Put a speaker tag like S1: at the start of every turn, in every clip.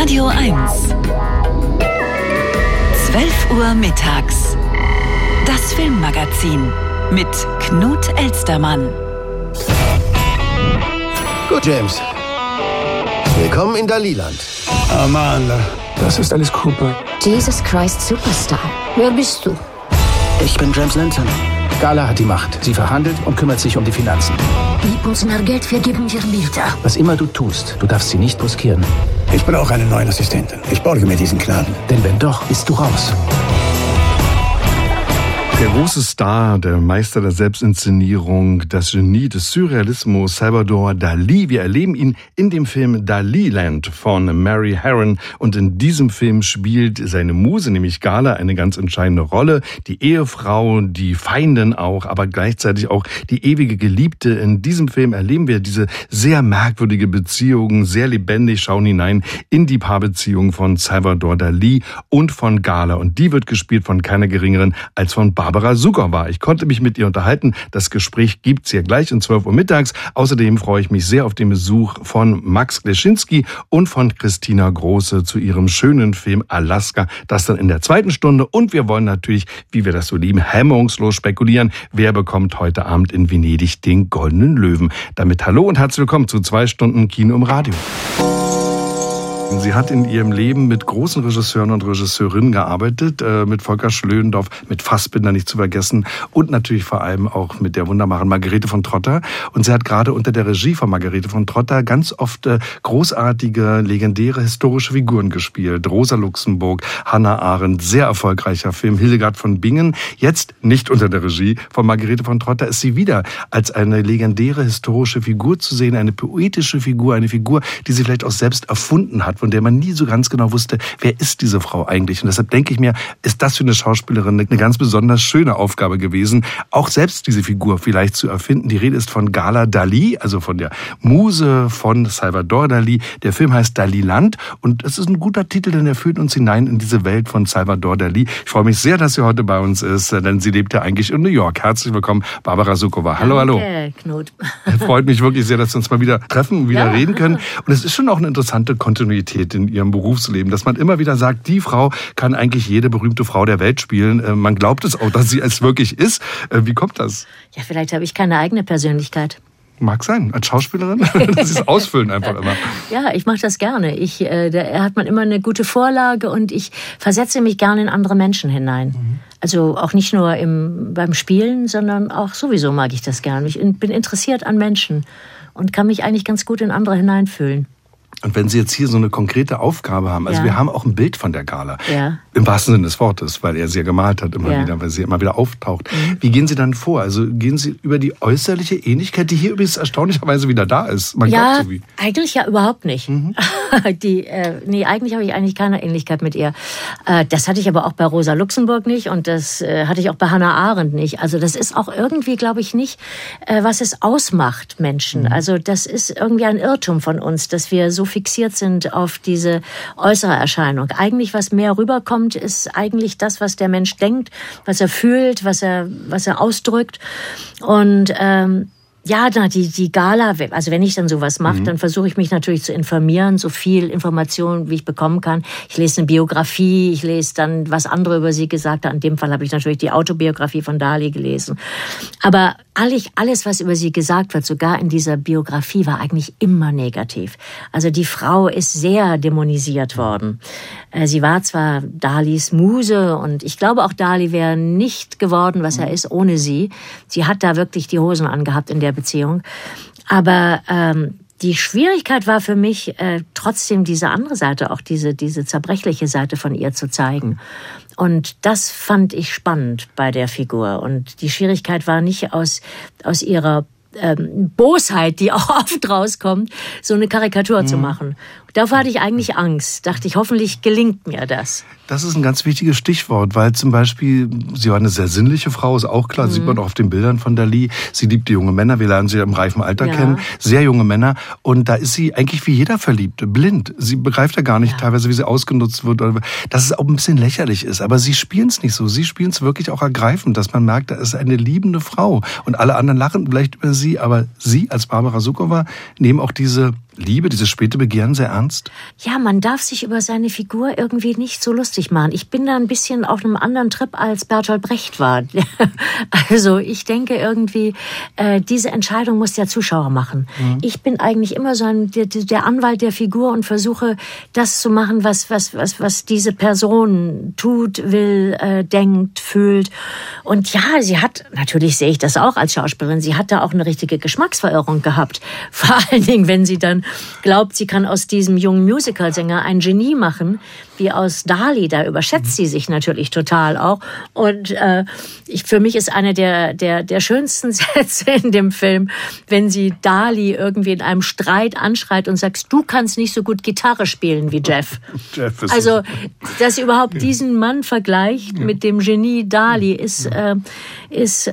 S1: Radio 1. 12 Uhr mittags. Das Filmmagazin mit Knut Elstermann.
S2: Gut, James. Willkommen in Daliland.
S3: Amanda, das ist Alice Cooper.
S4: Jesus Christ Superstar. Wer bist du?
S5: Ich bin James Linton.
S3: Gala hat die Macht. Sie verhandelt und kümmert sich um die Finanzen.
S4: Gib uns mehr Geld, wir geben dir Bilder.
S3: Was immer du tust, du darfst sie nicht riskieren.
S6: Ich brauche einen neuen Assistenten. Ich borge mir diesen Knaben.
S3: Denn wenn doch, bist du raus.
S7: Der große Star, der Meister der Selbstinszenierung, das Genie des Surrealismus, Salvador Dalí. Wir erleben ihn in dem Film Daliland von Mary Harron. Und in diesem Film spielt seine Muse, nämlich Gala, eine ganz entscheidende Rolle. Die Ehefrau, die Feindin auch, aber gleichzeitig auch die ewige Geliebte. In diesem Film erleben wir diese sehr merkwürdige Beziehung, sehr lebendig, schauen hinein in die Paarbeziehung von Salvador Dalí und von Gala. Und die wird gespielt von keiner geringeren als von Barbara Sukowa. Ich konnte mich mit ihr unterhalten. Das Gespräch gibt's hier gleich um 12 Uhr mittags. Außerdem freue ich mich sehr auf den Besuch von Max Gleschinski und von Christina Große zu ihrem schönen Film Alaska. Das dann in der zweiten Stunde. Und wir wollen natürlich, wie wir das so lieben, hemmungslos spekulieren. Wer bekommt heute Abend in Venedig den Goldenen Löwen? Damit hallo und herzlich willkommen zu 2 Stunden Kino im Radio. Sie hat in ihrem Leben mit großen Regisseuren und Regisseurinnen gearbeitet, mit Volker Schlöndorff, mit Fassbinder nicht zu vergessen und natürlich vor allem auch mit der wunderbaren Margarete von Trotter. Und sie hat gerade unter der Regie von Margarete von Trotter ganz oft großartige, legendäre historische Figuren gespielt. Rosa Luxemburg, Hannah Arendt, sehr erfolgreicher Film, Hildegard von Bingen. Jetzt nicht unter der Regie von Margarete von Trotter ist sie wieder als eine legendäre historische Figur zu sehen, eine poetische Figur, eine Figur, die sie vielleicht auch selbst erfunden hat, von der man nie so ganz genau wusste, wer ist diese Frau eigentlich. Und deshalb denke ich mir, ist das für eine Schauspielerin eine ganz besonders schöne Aufgabe gewesen, auch selbst diese Figur vielleicht zu erfinden. Die Rede ist von Gala Dalí, also von der Muse von Salvador Dalí. Der Film heißt Daliland und es ist ein guter Titel, denn er führt uns hinein in diese Welt von Salvador Dalí. Ich freue mich sehr, dass sie heute bei uns ist, denn sie lebt ja eigentlich in New York. Herzlich willkommen, Barbara Sukowa. Hallo, hallo.
S4: Knut.
S7: Freut mich wirklich sehr, dass wir uns mal wieder treffen und wieder reden können. Und es ist schon auch eine interessante Kontinuität in ihrem Berufsleben, dass man immer wieder sagt, die Frau kann eigentlich jede berühmte Frau der Welt spielen. Man glaubt es auch, dass sie es wirklich ist. Wie kommt das?
S4: Ja, vielleicht habe ich keine eigene Persönlichkeit.
S7: Mag sein, als Schauspielerin. Das ist ausfüllen einfach immer.
S4: Ja, ich mache das gerne. Da hat man immer eine gute Vorlage und ich versetze mich gerne in andere Menschen hinein. Mhm. Also auch nicht nur beim Spielen, sondern auch sowieso mag ich das gerne. Ich bin interessiert an Menschen und kann mich eigentlich ganz gut in andere hineinfühlen.
S7: Und wenn Sie jetzt hier so eine konkrete Aufgabe haben, also wir haben auch ein Bild von der Gala, im wahrsten Sinne des Wortes, weil er sie ja gemalt hat immer wieder, weil sie immer wieder auftaucht. Mhm. Wie gehen Sie dann vor? Also gehen Sie über die äußerliche Ähnlichkeit, die hier übrigens erstaunlicherweise wieder da ist? Man glaubt so wie.
S4: Eigentlich ja überhaupt nicht. Mhm. Eigentlich habe ich eigentlich keine Ähnlichkeit mit ihr. Das hatte ich aber auch bei Rosa Luxemburg nicht und das hatte ich auch bei Hannah Arendt nicht. Also das ist auch irgendwie, glaube ich, nicht, was es ausmacht, Menschen. Mhm. Also das ist irgendwie ein Irrtum von uns, dass wir so fixiert sind auf diese äußere Erscheinung. Eigentlich, was mehr rüberkommt, ist eigentlich das, was der Mensch denkt, was er fühlt, was er ausdrückt. Und die Gala, also wenn ich dann sowas mache, dann versuche ich mich natürlich zu informieren, so viel Information, wie ich bekommen kann. Ich lese eine Biografie, ich lese dann, was andere über sie gesagt haben. In dem Fall habe ich natürlich die Autobiografie von Dalí gelesen. Aber alles, was über sie gesagt wird, sogar in dieser Biografie, war eigentlich immer negativ. Also die Frau ist sehr dämonisiert worden. Sie war zwar Dalís Muse und ich glaube auch Dalí wäre nicht geworden, was er ist, ohne sie. Sie hat da wirklich die Hosen angehabt in der Beziehung. Aber die Schwierigkeit war für mich, trotzdem diese andere Seite, auch diese zerbrechliche Seite von ihr zu zeigen. Und das fand ich spannend bei der Figur. Und die Schwierigkeit war nicht aus ihrer Bosheit, die auch oft rauskommt, so eine Karikatur zu machen. Davor hatte ich eigentlich Angst. Dachte ich, hoffentlich gelingt mir das.
S7: Das ist ein ganz wichtiges Stichwort, weil zum Beispiel, sie war eine sehr sinnliche Frau, ist auch klar, sieht man auch auf den Bildern von Dalí. Sie liebte junge Männer, wir lernen sie im reifen Alter kennen, sehr junge Männer. Und da ist sie eigentlich wie jeder Verliebte, blind. Sie begreift ja gar nicht teilweise, wie sie ausgenutzt wird, oder dass es auch ein bisschen lächerlich ist. Aber sie spielen es nicht so. Sie spielen es wirklich auch ergreifend, dass man merkt, da ist eine liebende Frau. Und alle anderen lachen vielleicht über sie, aber sie als Barbara Sukowa nehmen auch diese Liebe, dieses späte Begehren sehr ernst?
S4: Ja, man darf sich über seine Figur irgendwie nicht so lustig machen. Ich bin da ein bisschen auf einem anderen Trip, als Bertolt Brecht war. Also ich denke irgendwie, diese Entscheidung muss der Zuschauer machen. Mhm. Ich bin eigentlich immer so der Anwalt der Figur und versuche, das zu machen, was diese Person tut, will, denkt, fühlt. Und ja, sie hat, natürlich sehe ich das auch als Schauspielerin, sie hat da auch eine richtige Geschmacksverirrung gehabt. Vor allen Dingen, wenn sie dann glaubt, sie kann aus diesem jungen Musicalsänger ein Genie machen, wie aus Dali. Da überschätzt sie sich natürlich total auch. Und für mich ist eine der schönsten Sätze in dem Film, wenn sie Dali irgendwie in einem Streit anschreit und sagt, du kannst nicht so gut Gitarre spielen wie Jeff. Also, dass sie überhaupt diesen Mann vergleicht mit dem Genie Dali, da ist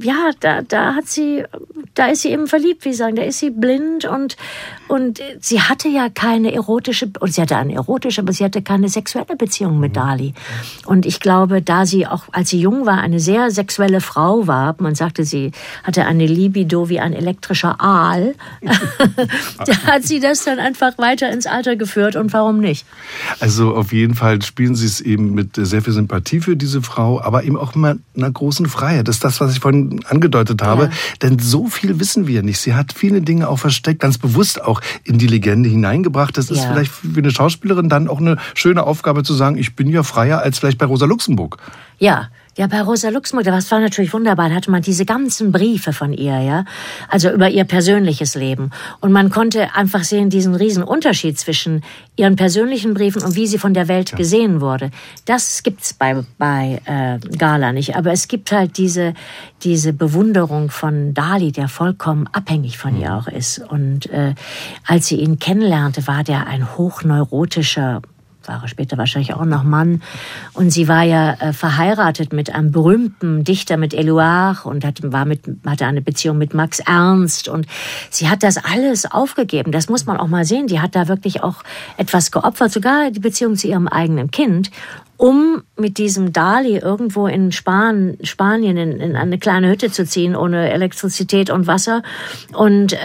S4: sie eben verliebt, wie sagen, da ist sie blind und sie hatte ja keine erotische, und sie hatte eine erotische, aber sie hatte keine sexuelle Beziehung mit Dali. Und ich glaube, da sie auch, als sie jung war, eine sehr sexuelle Frau war, man sagte, sie hatte eine Libido wie ein elektrischer Aal, da hat sie das dann einfach weiter ins Alter geführt und warum nicht?
S7: Also auf jeden Fall spielen Sie es eben mit sehr viel Sympathie für diese Frau, aber eben auch mit einer großen Freiheit. Das ist das, was ich vorhin angedeutet habe, denn so viel wissen wir nicht. Sie hat viele Dinge auch versteckt, ganz bewusst auch in die Legende hineingebracht. Das ist vielleicht für eine Schauspielerin dann auch eine schöne Aufgabe zu sagen, ich bin ja freier als vielleicht bei Rosa Luxemburg.
S4: Ja, bei Rosa Luxemburg, das war natürlich wunderbar. Da hatte man diese ganzen Briefe von ihr, ja, also über ihr persönliches Leben. Und man konnte einfach sehen, diesen riesen Unterschied zwischen ihren persönlichen Briefen und wie sie von der Welt gesehen wurde. Das gibt's bei Gala nicht. Aber es gibt halt diese Bewunderung von Dali, der vollkommen abhängig von ihr auch ist. Und als sie ihn kennenlernte, war der ein hochneurotischer, war er später wahrscheinlich auch noch Mann. Und sie war ja verheiratet mit einem berühmten Dichter, mit Éluard, und hatte eine Beziehung mit Max Ernst. Und sie hat das alles aufgegeben. Das muss man auch mal sehen. Die hat da wirklich auch etwas geopfert, sogar die Beziehung zu ihrem eigenen Kind, um mit diesem Dali irgendwo in Spanien in eine kleine Hütte zu ziehen, ohne Elektrizität und Wasser, und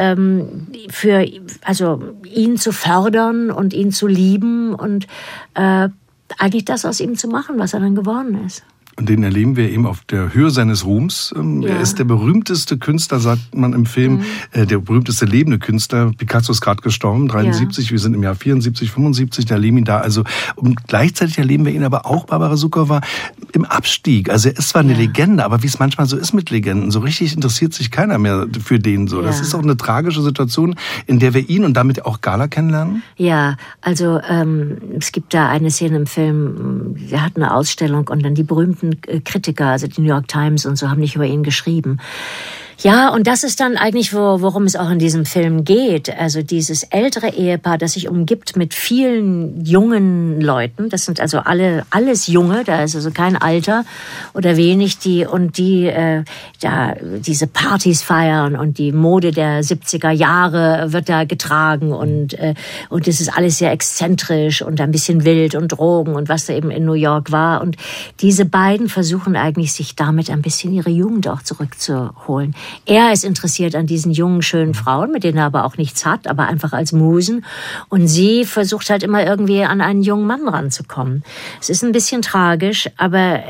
S4: ihn zu fördern und ihn zu lieben und eigentlich das aus ihm zu machen, was er dann geworden ist.
S7: Und den erleben wir eben auf der Höhe seines Ruhms. Er ist der berühmteste Künstler, sagt man im Film, der berühmteste lebende Künstler. Picasso ist gerade gestorben, 73, wir sind im Jahr 74, 75, da erleben ihn da. Also, und gleichzeitig erleben wir ihn aber auch, Barbara Sukowa, im Abstieg. Also er ist zwar eine Legende, aber wie es manchmal so ist mit Legenden, so richtig interessiert sich keiner mehr für den so. Das ist auch eine tragische Situation, in der wir ihn und damit auch Gala kennenlernen. Ja,
S4: also es gibt da eine Szene im Film, er hat eine Ausstellung und dann die berühmten Kritiker, also die New York Times und so, haben nicht über ihn geschrieben. Ja, und das ist dann eigentlich, worum es auch in diesem Film geht. Also dieses ältere Ehepaar, das sich umgibt mit vielen jungen Leuten. Das sind also alles Junge, da ist also kein Alter oder wenig, die diese Partys feiern und die Mode der 70er Jahre wird da getragen und es ist alles sehr exzentrisch und ein bisschen wild und Drogen und was da eben in New York war. Und diese beiden versuchen eigentlich, sich damit ein bisschen ihre Jugend auch zurückzuholen. Er ist interessiert an diesen jungen, schönen Frauen, mit denen er aber auch nichts hat, aber einfach als Musen. Und sie versucht halt immer irgendwie an einen jungen Mann ranzukommen. Es ist ein bisschen tragisch, aber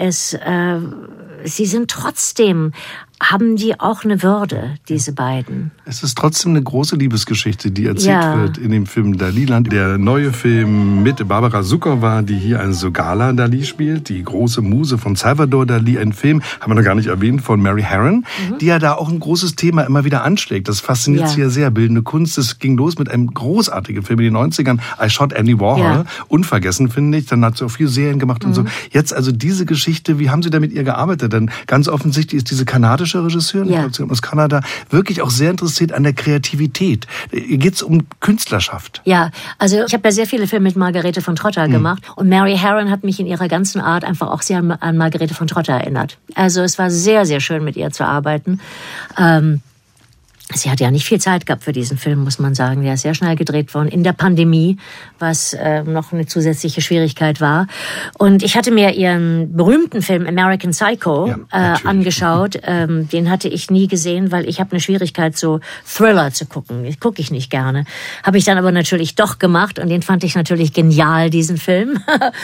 S4: sie sind trotzdem, haben die auch eine Würde, diese beiden.
S7: Es ist trotzdem eine große Liebesgeschichte, die erzählt wird in dem Film Daliland. Der neue Film mit Barbara Sukowa, die hier eine Gala Dali spielt, die große Muse von Salvador Dali. Ein Film, haben wir noch gar nicht erwähnt, von Mary Harron, die ja da auch ein großes Thema immer wieder anschlägt. Das fasziniert sie ja sehr, bildende Kunst. Das ging los mit einem großartigen Film in den 90ern, I Shot Andy Warhol. Unvergessen, finde ich. Dann hat sie auch viele Serien gemacht und so. Jetzt also diese Geschichte, wie haben Sie da mit ihr gearbeitet? Denn ganz offensichtlich ist diese kanadische Regisseurin, ich glaube, sie kommt aus Kanada, wirklich auch sehr interessiert an der Kreativität. Hier geht es um Künstlerschaft.
S4: Ja, also ich habe ja sehr viele Filme mit Margarete von Trotta gemacht und Mary Harron hat mich in ihrer ganzen Art einfach auch sehr an Margarete von Trotta erinnert. Also es war sehr, sehr schön, mit ihr zu arbeiten. Sie hat ja nicht viel Zeit gehabt für diesen Film, muss man sagen. Der ist sehr schnell gedreht worden in der Pandemie, was noch eine zusätzliche Schwierigkeit war. Und ich hatte mir ihren berühmten Film American Psycho angeschaut. Den hatte ich nie gesehen, weil ich habe eine Schwierigkeit, so Thriller zu gucken. Das gucke ich nicht gerne. Habe ich dann aber natürlich doch gemacht und den fand ich natürlich genial, diesen Film.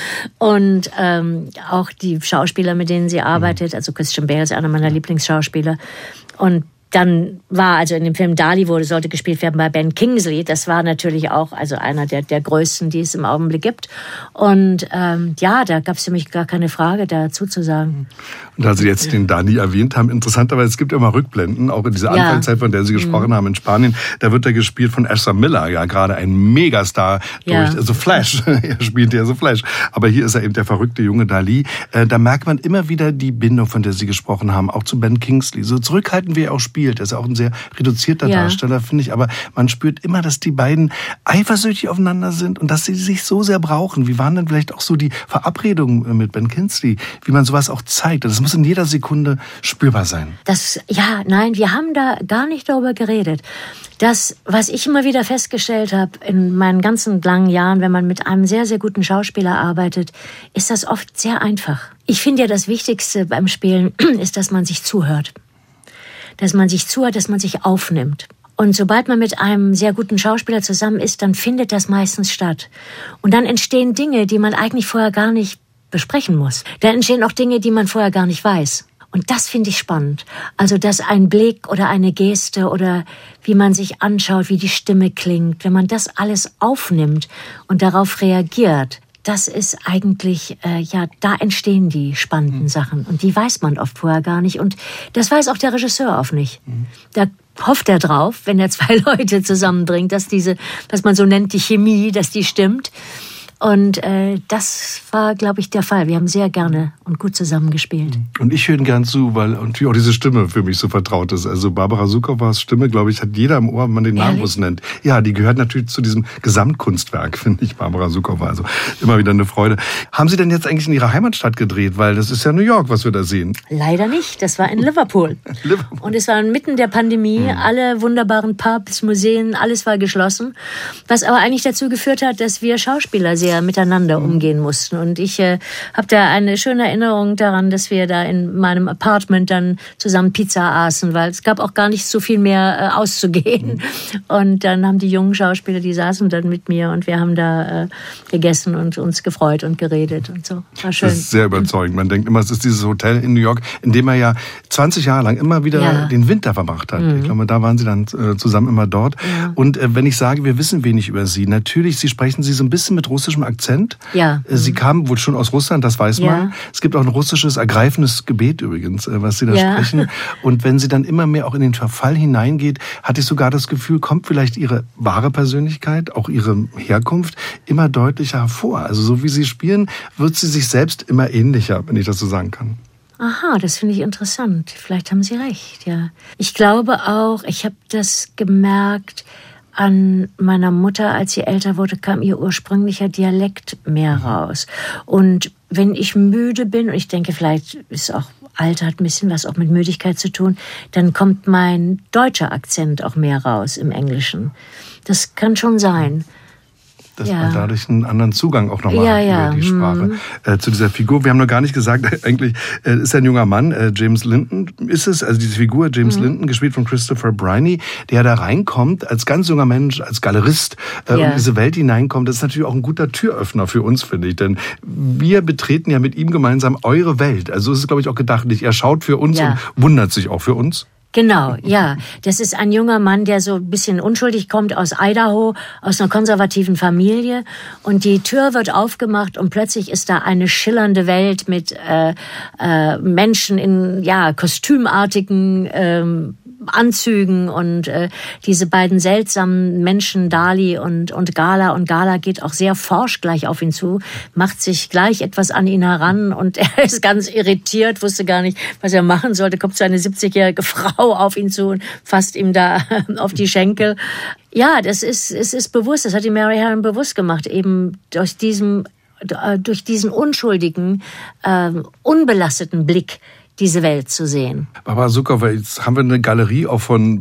S4: Und auch die Schauspieler, mit denen sie arbeitet, also Christian Bale ist einer meiner Lieblingsschauspieler. Und dann war also in dem Film Dali sollte gespielt werden bei Ben Kingsley. Das war natürlich auch also einer der größten, die es im Augenblick gibt. Und da gab es für mich gar keine Frage dazu zu sagen.
S7: Und da Sie jetzt den Dali erwähnt haben, interessanterweise, es gibt immer Rückblenden, auch in dieser Anfangszeit, von der Sie gesprochen haben in Spanien. Da wird er gespielt von Ezra Miller, ja gerade ein Megastar also Flash. Er spielt ja so Flash. Aber hier ist er eben der verrückte junge Dali. Da merkt man immer wieder die Bindung, von der Sie gesprochen haben, auch zu Ben Kingsley. So zurückhaltend wie er auch spielt. Er ist ja auch ein sehr reduzierter Darsteller, finde ich. Aber man spürt immer, dass die beiden eifersüchtig aufeinander sind und dass sie sich so sehr brauchen. Wie waren denn vielleicht auch so die Verabredungen mit Ben Kingsley? Wie man sowas auch zeigt. Das muss in jeder Sekunde spürbar sein.
S4: Wir haben da gar nicht darüber geredet. Das, was ich immer wieder festgestellt habe in meinen ganzen langen Jahren, wenn man mit einem sehr, sehr guten Schauspieler arbeitet, ist das oft sehr einfach. Ich finde ja, das Wichtigste beim Spielen ist, dass man sich zuhört. Dass man sich aufnimmt. Und sobald man mit einem sehr guten Schauspieler zusammen ist, dann findet das meistens statt. Und dann entstehen Dinge, die man eigentlich vorher gar nicht besprechen muss. Dann entstehen auch Dinge, die man vorher gar nicht weiß. Und das finde ich spannend. Also, dass ein Blick oder eine Geste oder wie man sich anschaut, wie die Stimme klingt, wenn man das alles aufnimmt und darauf reagiert, das ist eigentlich, da entstehen die spannenden Sachen. Und die weiß man oft vorher gar nicht. Und das weiß auch der Regisseur oft nicht. Da hofft er drauf, wenn er zwei Leute zusammenbringt, dass was man so nennt, die Chemie, dass die stimmt. Und das war, glaube ich, der Fall. Wir haben sehr gerne und gut zusammengespielt.
S7: Und ich höre gern zu, weil natürlich auch diese Stimme für mich so vertraut ist. Also Barbara Sukowas Stimme, glaube ich, hat jeder im Ohr, wenn man den Namen bloß nennt. Ja, die gehört natürlich zu diesem Gesamtkunstwerk, finde ich, Barbara Sukowa. Also immer wieder eine Freude. Haben Sie denn jetzt eigentlich in Ihrer Heimatstadt gedreht? Weil das ist ja New York, was wir da sehen.
S4: Leider nicht. Das war in Liverpool. Und es war mitten der Pandemie. Alle wunderbaren Pubs, Museen, alles war geschlossen. Was aber eigentlich dazu geführt hat, dass wir Schauspieler sehr miteinander umgehen mussten. Und ich habe da eine schöne Erinnerung daran, dass wir da in meinem Apartment dann zusammen Pizza aßen, weil es gab auch gar nicht so viel mehr auszugehen. Und dann haben die jungen Schauspieler, die saßen dann mit mir und wir haben da gegessen und uns gefreut und geredet und so. War schön.
S7: Das ist sehr überzeugend. Man denkt immer, es ist dieses Hotel in New York, in dem er ja 20 Jahre lang immer wieder den Winter verbracht hat. Ich glaube, da waren Sie dann zusammen immer dort. Ja. Und wenn ich sage, wir wissen wenig über Sie, natürlich, Sie sprechen Sie so ein bisschen mit russischem Akzent. Ja. Sie kamen wohl schon aus Russland, das weiß man. Es gibt auch ein russisches ergreifendes Gebet übrigens, was Sie da sprechen. Und wenn Sie dann immer mehr auch in den Verfall hineingeht, hatte ich sogar das Gefühl, kommt vielleicht Ihre wahre Persönlichkeit, auch Ihre Herkunft immer deutlicher hervor. Also so wie Sie spielen, wird sie sich selbst immer ähnlicher, wenn ich das so sagen kann.
S4: Aha, das finde ich interessant. Vielleicht haben Sie recht, ja. Ich glaube auch, ich habe das gemerkt an meiner Mutter, als sie älter wurde, kam ihr ursprünglicher Dialekt mehr raus. Und wenn ich müde bin, und ich denke, vielleicht ist auch Alter, hat ein bisschen was auch mit Müdigkeit zu tun, dann kommt mein deutscher Akzent auch mehr raus im Englischen. Das kann schon sein.
S7: Dass man dadurch einen anderen Zugang auch nochmal hat über die Sprache. Zu dieser Figur, wir haben noch gar nicht gesagt, eigentlich ist er ein junger Mann, James Linton ist es, also diese Figur James Linton, gespielt von Christopher Briney, der da reinkommt als ganz junger Mensch, als Galerist und in diese Welt hineinkommt. Das ist natürlich auch ein guter Türöffner für uns, finde ich, denn wir betreten ja mit ihm gemeinsam eure Welt. Also es ist, glaube ich, auch gedacht, er schaut für uns und wundert sich auch für uns.
S4: Genau, ja. Das ist ein junger Mann, der so ein bisschen unschuldig kommt aus Idaho, aus einer konservativen Familie. Und die Tür wird aufgemacht und plötzlich ist da eine schillernde Welt mit Menschen in kostümartigen Anzügen und diese beiden seltsamen Menschen, Dali und Gala. Und Gala geht auch sehr forsch gleich auf ihn zu, macht sich gleich etwas an ihn heran und er ist ganz irritiert, wusste gar nicht, was er machen sollte. Kommt so eine 70-jährige Frau auf ihn zu und fasst ihm da auf die Schenkel. Ja, es ist bewusst, das hat die Mary Harron bewusst gemacht, eben durch diesen unschuldigen, unbelasteten Blick diese Welt zu sehen.
S7: Barbara Sukowa, jetzt haben wir eine Galerie auch von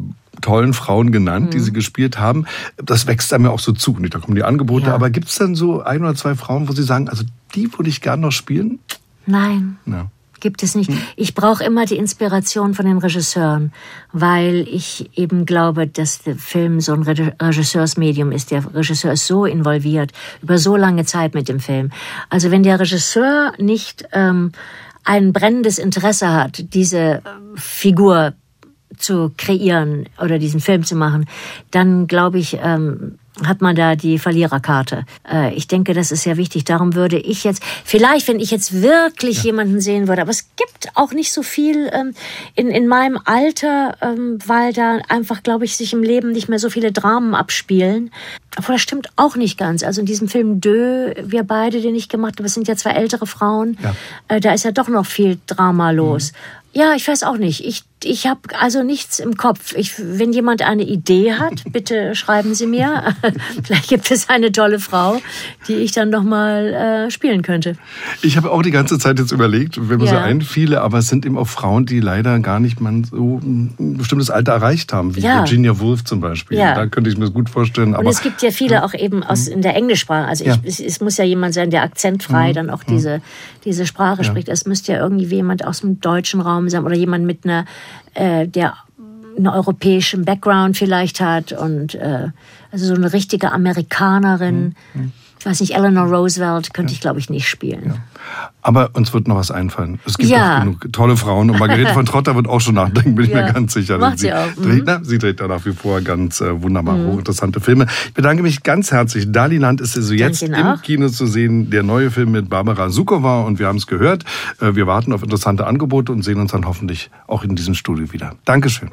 S7: tollen Frauen genannt, die sie gespielt haben. Das wächst einem ja auch so zu. Da kommen die Angebote. Ja. Aber gibt es dann so 1 oder 2 Frauen, wo Sie sagen, also die würde ich gerne noch spielen?
S4: Nein.
S7: Ja.
S4: Gibt es nicht. Ich brauche immer die Inspiration von den Regisseuren, weil ich eben glaube, dass der Film so ein Regisseursmedium ist. Der Regisseur ist so involviert, über so lange Zeit mit dem Film. Also wenn der Regisseur nicht ein brennendes Interesse hat, diese Figur zu kreieren oder diesen Film zu machen, dann glaube ich, hat man da die Verliererkarte. Ich denke, das ist sehr wichtig. Darum würde ich jetzt, vielleicht, wenn ich jetzt wirklich jemanden sehen würde, aber es gibt auch nicht so viel in meinem Alter, weil da einfach, glaube ich, sich im Leben nicht mehr so viele Dramen abspielen. Obwohl, das stimmt auch nicht ganz. Also in diesem Film Deux, wir beide, den ich gemacht habe, es sind ja 2 ältere Frauen, da ist ja doch noch viel Drama los. Ja, ich weiß auch nicht. Ich habe also nichts im Kopf. Wenn jemand eine Idee hat, bitte schreiben Sie mir. Vielleicht gibt es eine tolle Frau, die ich dann noch mal spielen könnte.
S7: Ich habe auch die ganze Zeit jetzt überlegt, wenn mir so einfiele, aber es sind eben auch Frauen, die leider gar nicht mal so ein bestimmtes Alter erreicht haben, wie Virginia Woolf zum Beispiel. Ja. Da könnte ich mir das gut vorstellen. Aber
S4: und es gibt ja viele auch eben in der Englischsprache. Also es muss ja jemand sein, der akzentfrei dann auch diese Sprache spricht. Es müsste ja irgendwie jemand aus dem deutschen Raum sein oder jemand mit einer der einen europäischen Background vielleicht hat und also so eine richtige Amerikanerin. Ich weiß nicht, Eleanor Roosevelt könnte ich, glaube ich, nicht spielen. Ja.
S7: Aber uns wird noch was einfallen. Es gibt auch genug tolle Frauen. Und Margarete von Trotter wird auch schon nachdenken, bin ich mir ganz sicher.
S4: Macht sie auch.
S7: Sie dreht da nach wie vor ganz wunderbar hochinteressante Filme. Ich bedanke mich ganz herzlich. Daliland ist also jetzt im Kino zu sehen. Der neue Film mit Barbara Sukowa. Und wir haben es gehört. Wir warten auf interessante Angebote und sehen uns dann hoffentlich auch in diesem Studio wieder. Dankeschön.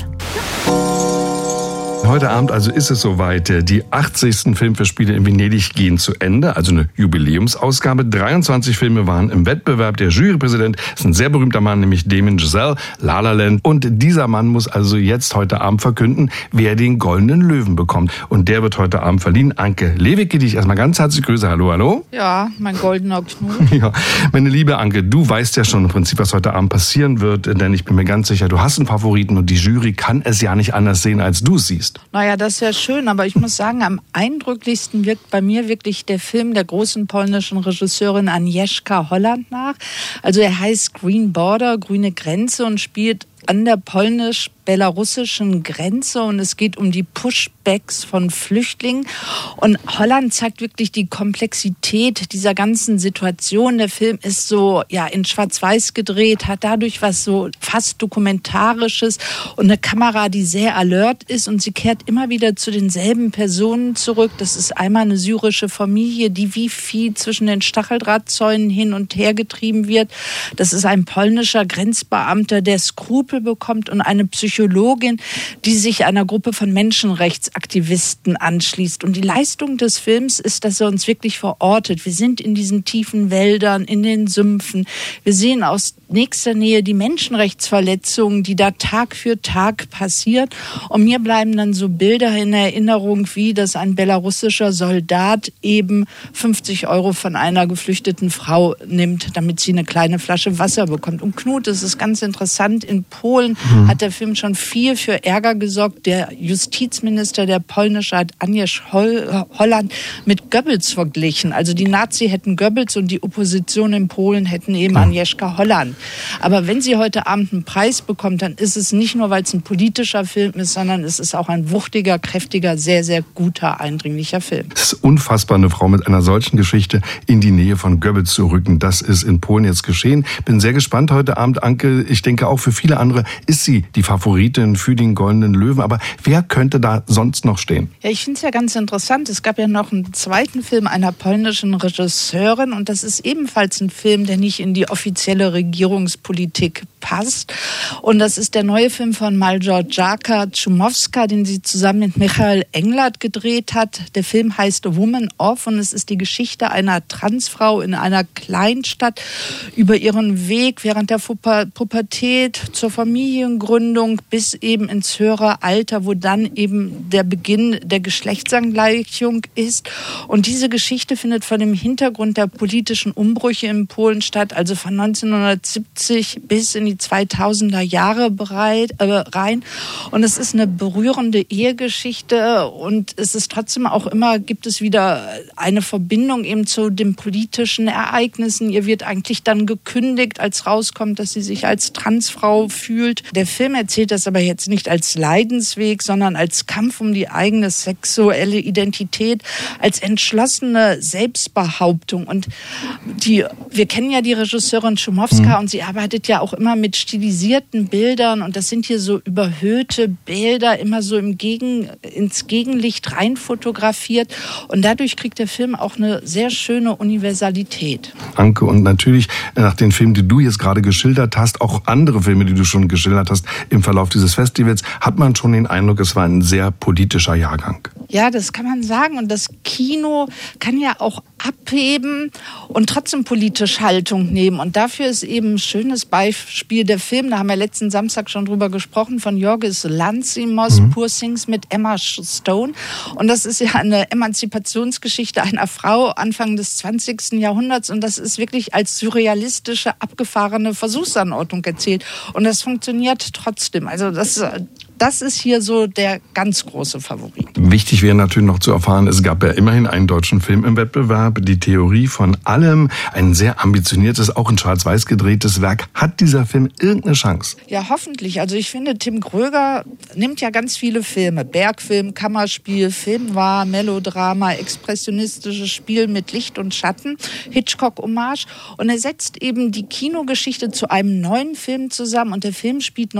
S7: Heute Abend also ist es soweit. Die 80. Filmfestspiele in Venedig gehen zu Ende, also eine Jubiläumsausgabe. 23 Filme waren im Wettbewerb. Der Jurypräsident ist ein sehr berühmter Mann, nämlich Damien Chazelle, La La Land. Und dieser Mann muss also jetzt heute Abend verkünden, wer den Goldenen Löwen bekommt. Und der wird heute Abend verliehen. Anke Lewicki, die ich erstmal ganz herzlich grüße. Hallo, hallo.
S8: Ja, mein goldener Knut.
S7: Ja, meine liebe Anke, du weißt ja schon im Prinzip, was heute Abend passieren wird. Denn ich bin mir ganz sicher, du hast einen Favoriten und die Jury kann es ja nicht anders sehen, als du es siehst.
S8: Naja, das ist ja schön, aber ich muss sagen, am eindrücklichsten wirkt bei mir wirklich der Film der großen polnischen Regisseurin Agnieszka Holland nach. Also er heißt Green Border, grüne Grenze und spielt an der polnisch-belarussischen Grenze und es geht um die Pushbacks von Flüchtlingen. Und Holland zeigt wirklich die Komplexität dieser ganzen Situation. Der Film ist so in Schwarz-Weiß gedreht, hat dadurch was so fast Dokumentarisches und eine Kamera, die sehr alert ist und sie kehrt immer wieder zu denselben Personen zurück. Das ist einmal eine syrische Familie, die wie Vieh zwischen den Stacheldrahtzäunen hin und her getrieben wird. Das ist ein polnischer Grenzbeamter, der Skrupel bekommt und eine Psychologin, die sich einer Gruppe von Menschenrechtsaktivisten anschließt. Und die Leistung des Films ist, dass er uns wirklich verortet. Wir sind in diesen tiefen Wäldern, in den Sümpfen. Wir sehen aus nächster Nähe die Menschenrechtsverletzungen, die da Tag für Tag passieren. Und mir bleiben dann so Bilder in Erinnerung, wie dass ein belarussischer Soldat eben 50 € von einer geflüchteten Frau nimmt, damit sie eine kleine Flasche Wasser bekommt. Und Knut, das ist ganz interessant, in Polen hat der Film schon viel für Ärger gesorgt. Der Justizminister der polnische hat Agnieszka Holland mit Goebbels verglichen. Also die Nazi hätten Goebbels und die Opposition in Polen hätten eben Agnieszka Holland. Aber wenn sie heute Abend einen Preis bekommt, dann ist es nicht nur, weil es ein politischer Film ist, sondern es ist auch ein wuchtiger, kräftiger, sehr, sehr guter, eindringlicher Film.
S7: Es ist unfassbar, eine Frau mit einer solchen Geschichte in die Nähe von Goebbels zu rücken. Das ist in Polen jetzt geschehen. Bin sehr gespannt heute Abend, Anke. Ich denke auch für viele andere ist sie die Favoritin für den Goldenen Löwen. Aber wer könnte da sonst noch stehen?
S8: Ja, ich finde es ja ganz interessant. Es gab ja noch einen zweiten Film einer polnischen Regisseurin und das ist ebenfalls ein Film, der nicht in die offizielle Regierungspolitik passt. Und das ist der neue Film von Małgorzata Szumowska, den sie zusammen mit Michael Englert gedreht hat. Der Film heißt A Woman of und es ist die Geschichte einer Transfrau in einer Kleinstadt über ihren Weg während der Pubertät zur Familiengründung bis eben ins höhere Alter, wo dann eben der Beginn der Geschlechtsangleichung ist. Und diese Geschichte findet vor dem Hintergrund der politischen Umbrüche in Polen statt, also von 1970 bis in die 2000er Jahre rein. Und es ist eine berührende Ehegeschichte und es ist trotzdem auch immer, gibt es wieder eine Verbindung eben zu den politischen Ereignissen. Ihr wird eigentlich dann gekündigt, als rauskommt, dass sie sich als Transfrau fühlt. Der Film erzählt das aber jetzt nicht als Leidensweg, sondern als Kampf um die eigene sexuelle Identität, als entschlossene Selbstbehauptung. Und wir kennen ja die Regisseurin Szumowska und sie arbeitet ja auch immer mit stilisierten Bildern und das sind hier so überhöhte Bilder, immer so ins Gegenlicht rein fotografiert und dadurch kriegt der Film auch eine sehr schöne Universalität.
S7: Anke, und natürlich nach den Filmen, die du jetzt gerade geschildert hast, auch andere Filme, die du schon geschildert hast im Verlauf dieses Festivals, hat man schon den Eindruck, es war ein sehr politischer Jahrgang.
S8: Ja, das kann man sagen. Und das Kino kann ja auch abheben und trotzdem politisch Haltung nehmen. Und dafür ist eben ein schönes Beispiel der Film, da haben wir letzten Samstag schon drüber gesprochen, von Yorgos Lanthimos, Poor Things mit Emma Stone. Und das ist ja eine Emanzipationsgeschichte einer Frau Anfang des 20. Jahrhunderts. Und das ist wirklich als surrealistische, abgefahrene Versuchsanordnung erzählt. Und das funktioniert trotzdem. Also das ist hier so der ganz große Favorit.
S7: Wichtig wäre natürlich noch zu erfahren, es gab ja immerhin einen deutschen Film im Wettbewerb, Die Theorie von allem, ein sehr ambitioniertes, auch in Schwarz-Weiß gedrehtes Werk. Hat dieser Film irgendeine Chance?
S8: Ja, hoffentlich. Also ich finde, Tim Kröger nimmt ja ganz viele Filme. Bergfilm, Kammerspiel, Film noir, Melodrama, expressionistisches Spiel mit Licht und Schatten, Hitchcock-Hommage. Und er setzt eben die Kinogeschichte zu einem neuen Film zusammen. Und der Film spielt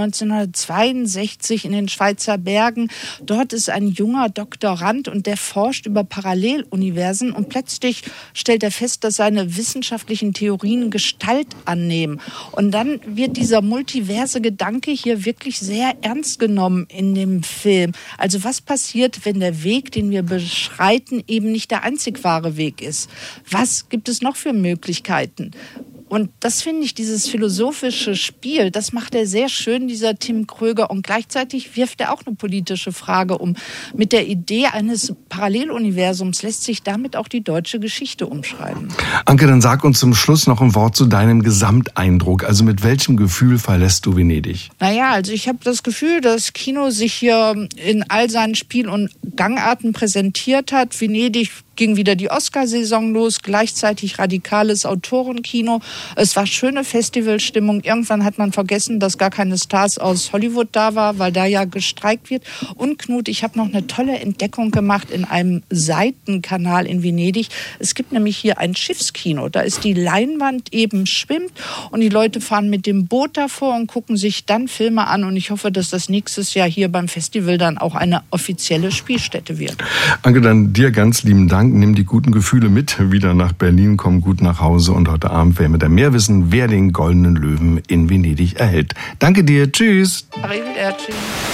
S8: 1962 in den Schweizer Bergen. Dort ist ein junger Doktorand und der forscht über Paralleluniversen und plötzlich stellt er fest, dass seine wissenschaftlichen Theorien Gestalt annehmen. Und dann wird dieser multiverse Gedanke hier wirklich sehr ernst genommen in dem Film. Also was passiert, wenn der Weg, den wir beschreiten, eben nicht der einzig wahre Weg ist? Was gibt es noch für Möglichkeiten? Und das finde ich, dieses philosophische Spiel, das macht er sehr schön, dieser Tim Kröger. Und gleichzeitig wirft er auch eine politische Frage um. Mit der Idee eines Paralleluniversums lässt sich damit auch die deutsche Geschichte umschreiben.
S7: Anke, dann sag uns zum Schluss noch ein Wort zu deinem Gesamteindruck. Also mit welchem Gefühl verlässt du Venedig?
S8: Naja, also ich habe das Gefühl, dass Kino sich hier in all seinen Spiel- und Gangarten präsentiert hat. Venedig ging wieder die Oscarsaison los, gleichzeitig radikales Autorenkino. Es war schöne Festivalstimmung. Irgendwann hat man vergessen, dass gar keine Stars aus Hollywood da war, weil da ja gestreikt wird. Und Knut, ich habe noch eine tolle Entdeckung gemacht in einem Seitenkanal in Venedig. Es gibt nämlich hier ein Schiffskino. Da ist die Leinwand eben schwimmt und die Leute fahren mit dem Boot davor und gucken sich dann Filme an. Und ich hoffe, dass das nächstes Jahr hier beim Festival dann auch eine offizielle Spielstätte wird.
S7: Anke, dann dir ganz lieben Dank. Nimm die guten Gefühle mit, wieder nach Berlin, komm gut nach Hause und heute Abend werden wir dann mehr wissen, wer den Goldenen Löwen in Venedig erhält. Danke dir, tschüss.
S8: Arrivederci.